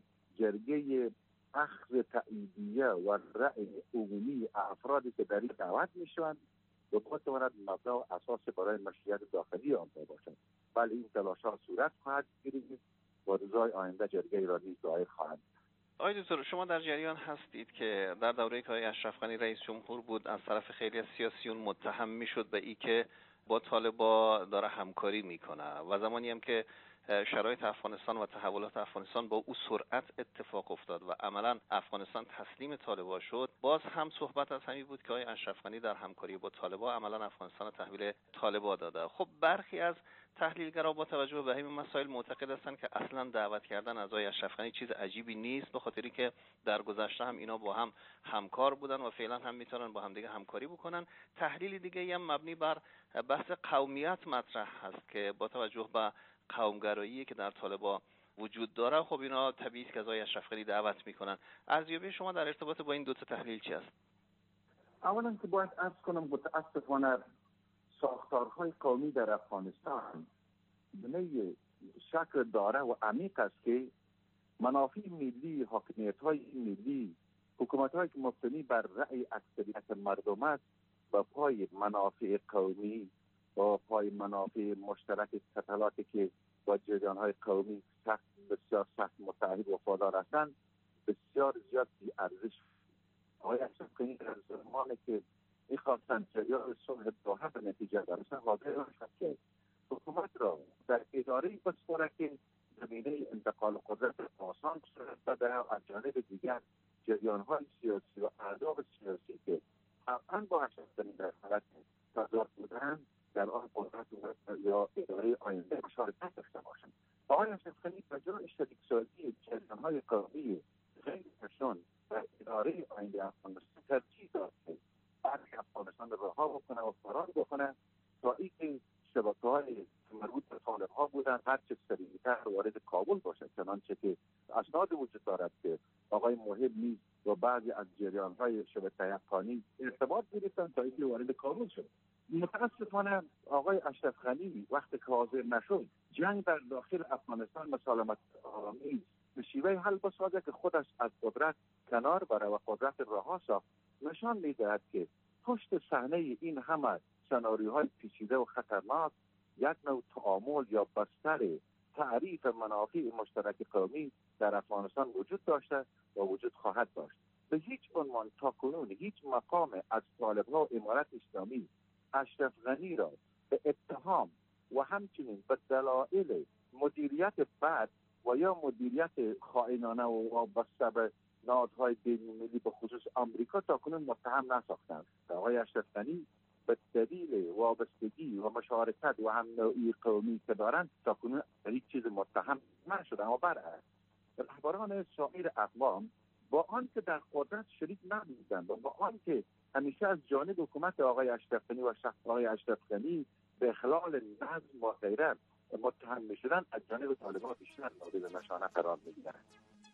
جرگه اخذ تاییدیه و رأی عمومی افرادی که در این دعوت میشوند و بتواند مبنا و اساس برای مشروعیت داخلی آنها باشد. ولی این تلاش‌ها صورت خواهد گرفت و روزهای آینده جرگه را نیز دایر خواهند. آقای دکتر، شما در جریان هستید که در دوره که آقای اشرف غنی رئیس جمهور بود از طرف خیلی از سیاسیون متهم میشد به این که با طالبان داره همکاری میکنه و زمانی هم که شرایط افغانستان و تحولات افغانستان با او سرعت اتفاق افتاد و عملا افغانستان تسلیم طالبان شد، باز هم صحبت از همین بود که آقای اشرف غنی در همکاری با طالبان عملا افغانستان تحویل طالبان داده. خب برخی از تحلیلگرا با توجه به همین مسائل معتقد هستند که اصلا دعوت کردن از آقای اشرف غنی چیز عجیبی نیست، به خاطری که در گذشته هم اینا با هم همکار بودن و فعلا هم میتونن با هم دیگه همکاری بکنن. تحلیل دیگه هم مبنی بر بحث قومیت مطرح هست که با توجه به قومگرایی که در طالبان وجود داره، خب اینا طبیعی که از آقای اشرف غنی دعوت میکنن. ارزیابی شما در ارتباط با این دو تا تحلیل چی است؟ اولا که باید عرض کنم متاسفانه ساختارهای قومی در افغانستان بنای شکل داره و عمیق است که منافع ملی، حاکمیت‌های ملی، حکومت‌هایی که مبتنی بر رأی اکثریت مردم است و پای منافع قومی و پای منافع مشترک تطلاتی که با جریان‌های قومی بسیار سخت متحد و وفادار هستند بسیار زیاد بی‌ارزش. آقای اشرف غنی در زمانی که می‌خواستند جریان صلح دوحه به نتیجه برسند واقعا شد که حکومت را در اداره بسپاره که زمینه انتقال قدرت آسان صورت بده و از جانب دیگر جریان‌های سیاسی و احزاب سیاسی که طبعا با اشرف غنی در حالت تضاد بودند در آن قدرت یا اداره آینده مشارکت داشته باشند. آقای اشرف غنی به جای شریک‌سازی جریان‌های قومی غیر کشان در اداره آینده افغانستان ترجیح داد که برخی افغانستان را رها بکنه و فرار بکنه تا اینکه شبکه‌های مربوط به طالب‌ها بودن هرچه سریعتر وارد کابل باشد، چنانچه که اسناد وجود دارد که آقای محب نیز و بعضی از جریان‌های شبکه افغانی ارتباط گرفتن تا اینکه وارد کابل شد. متاسفانه آقای اشرف غنی وقتی که حاضر نشد جنگ در داخل افغانستان مسالمت آمیز به شیوه حل بسازه که خودش از قدرت کنار بره و قدرت رها ساخت، نشان می‌دهد که پشت صحنه این همه سناریوهای پیچیده و خطرناک یک نوع تعامل یا بستر تعریف منافع مشترک قومی در افغانستان وجود داشته و وجود خواهد داشت. به هیچ عنوان تاکنون هیچ مقام از طالب‌ها و امارت اسلامی اشرف غنی را به اتهام و همچنین به دلایل مدیریت بد و یا مدیریت خائنانه و وابسته به نهادهای بین‌المللی به خصوص آمریکا تاکنون متهم نساختند. آقای اشرف غنی به دلیل وابستگی و مشارکت و هم نوعی قومی که دارند تاکنون هیچ چیز متهم نشدند. اما برعکس رهبران سایر اقوام با آنکه در قدرت شریک نبودند و با آنکه همیشه از جانب حکومت آقای اشرف غنی و شخص آقای اشرف غنی به اخلال نظم و غیره متهم میشدند، از جانب طالبان بیشتر مورد نشانه قرار میگیرند.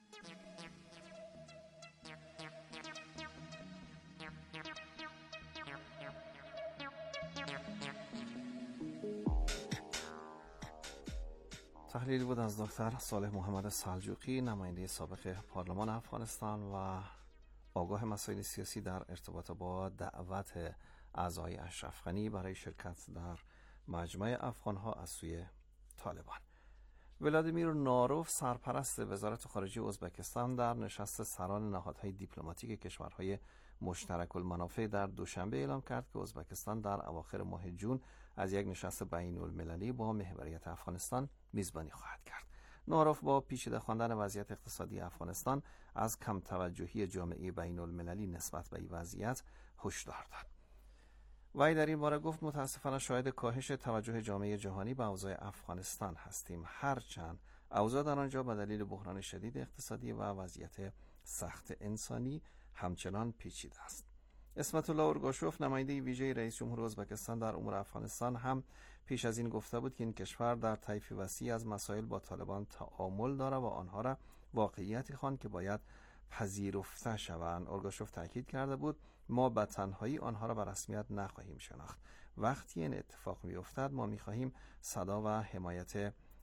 تحلیلی بود از دکتر صالح محمد سلجوقی، نماینده سابق پارلمان افغانستان و آگاه مسائل سیاسی در ارتباط با دعوت اعضای اشرف غنی برای شرکت در مجمع افغانها از سوی طالبان. ولادیمیر ناروف، سرپرست وزارت خارجه ازبکستان، در نشست سران نهادهای دیپلماتیک کشورهای مشترک المنافع در دوشنبه اعلام کرد که ازبکستان در اواخر ماه جون از یک نشست بین المللی با محوریت افغانستان میزبانی خواهد کرد. ناروف با پیچیده خواندن وضعیت اقتصادی افغانستان از کم توجهی جامعه بین المللی نسبت به این وضعیت هشدار داد. وی در این باره گفت متاسفانه شاهد کاهش توجه جامعه جهانی به اوضاع افغانستان هستیم، هرچند اوضاع در آنجا به دلیل بحران شدید اقتصادی و وضعیت سخت انسانی همچنان پیچیده است. اسمت الله اورگاشوف، نماینده ویژه رئیس جمهور ازبکستان در امور افغانستان، هم پیش از این گفته بود که این کشور در طیف وسیع از مسائل با طالبان تعامل دارد و آنها را واقعیتی خواند که باید پذیرفته شوند. اورگاشوف تاکید کرده بود ما به تنهایی آنها را به رسمیت نخواهیم شناخت. وقتی این اتفاق می‌افتد ما می‌خواهیم صدا و حمایت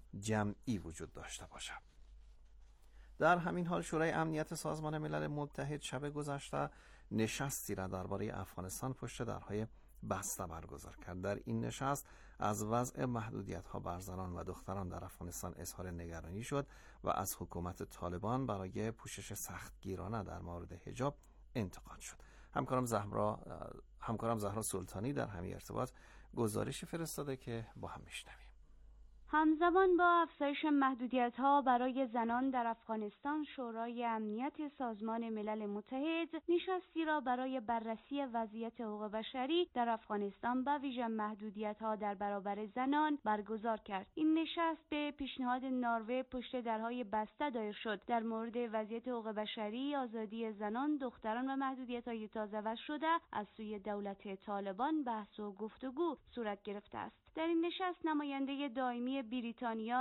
جمعی وجود داشته باشد. در همین حال شورای امنیت سازمان ملل متحد شب گذشته نشستی را درباره افغانستان پشت درهای بسته برگزار کرد. در این نشست از وضع محدودیت‌ها بر زنان و دختران در افغانستان اظهار نگرانی شد و از حکومت طالبان برای پوشش سختگیرانه در مورد حجاب انتقاد شد. همکارم زهرا سلطانی در همین ارتباط گزارشی فرستاده که با هم میشنویم. همزمان با افزایش محدودیت‌ها برای زنان در افغانستان، شورای امنیت سازمان ملل متحد نشستی را برای بررسی وضعیت حقوق بشری در افغانستان به ویژه محدودیت‌ها در برابر زنان برگزار کرد. این نشست به پیشنهاد نروژ پشت درهای بسته دایر شد. در مورد وضعیت حقوق بشری، آزادی زنان، دختران و محدودیت‌های تازه وضع شده از سوی دولت طالبان بحث و گفتگو صورت گرفته است. در این نشست نماینده دائمی بریتانیا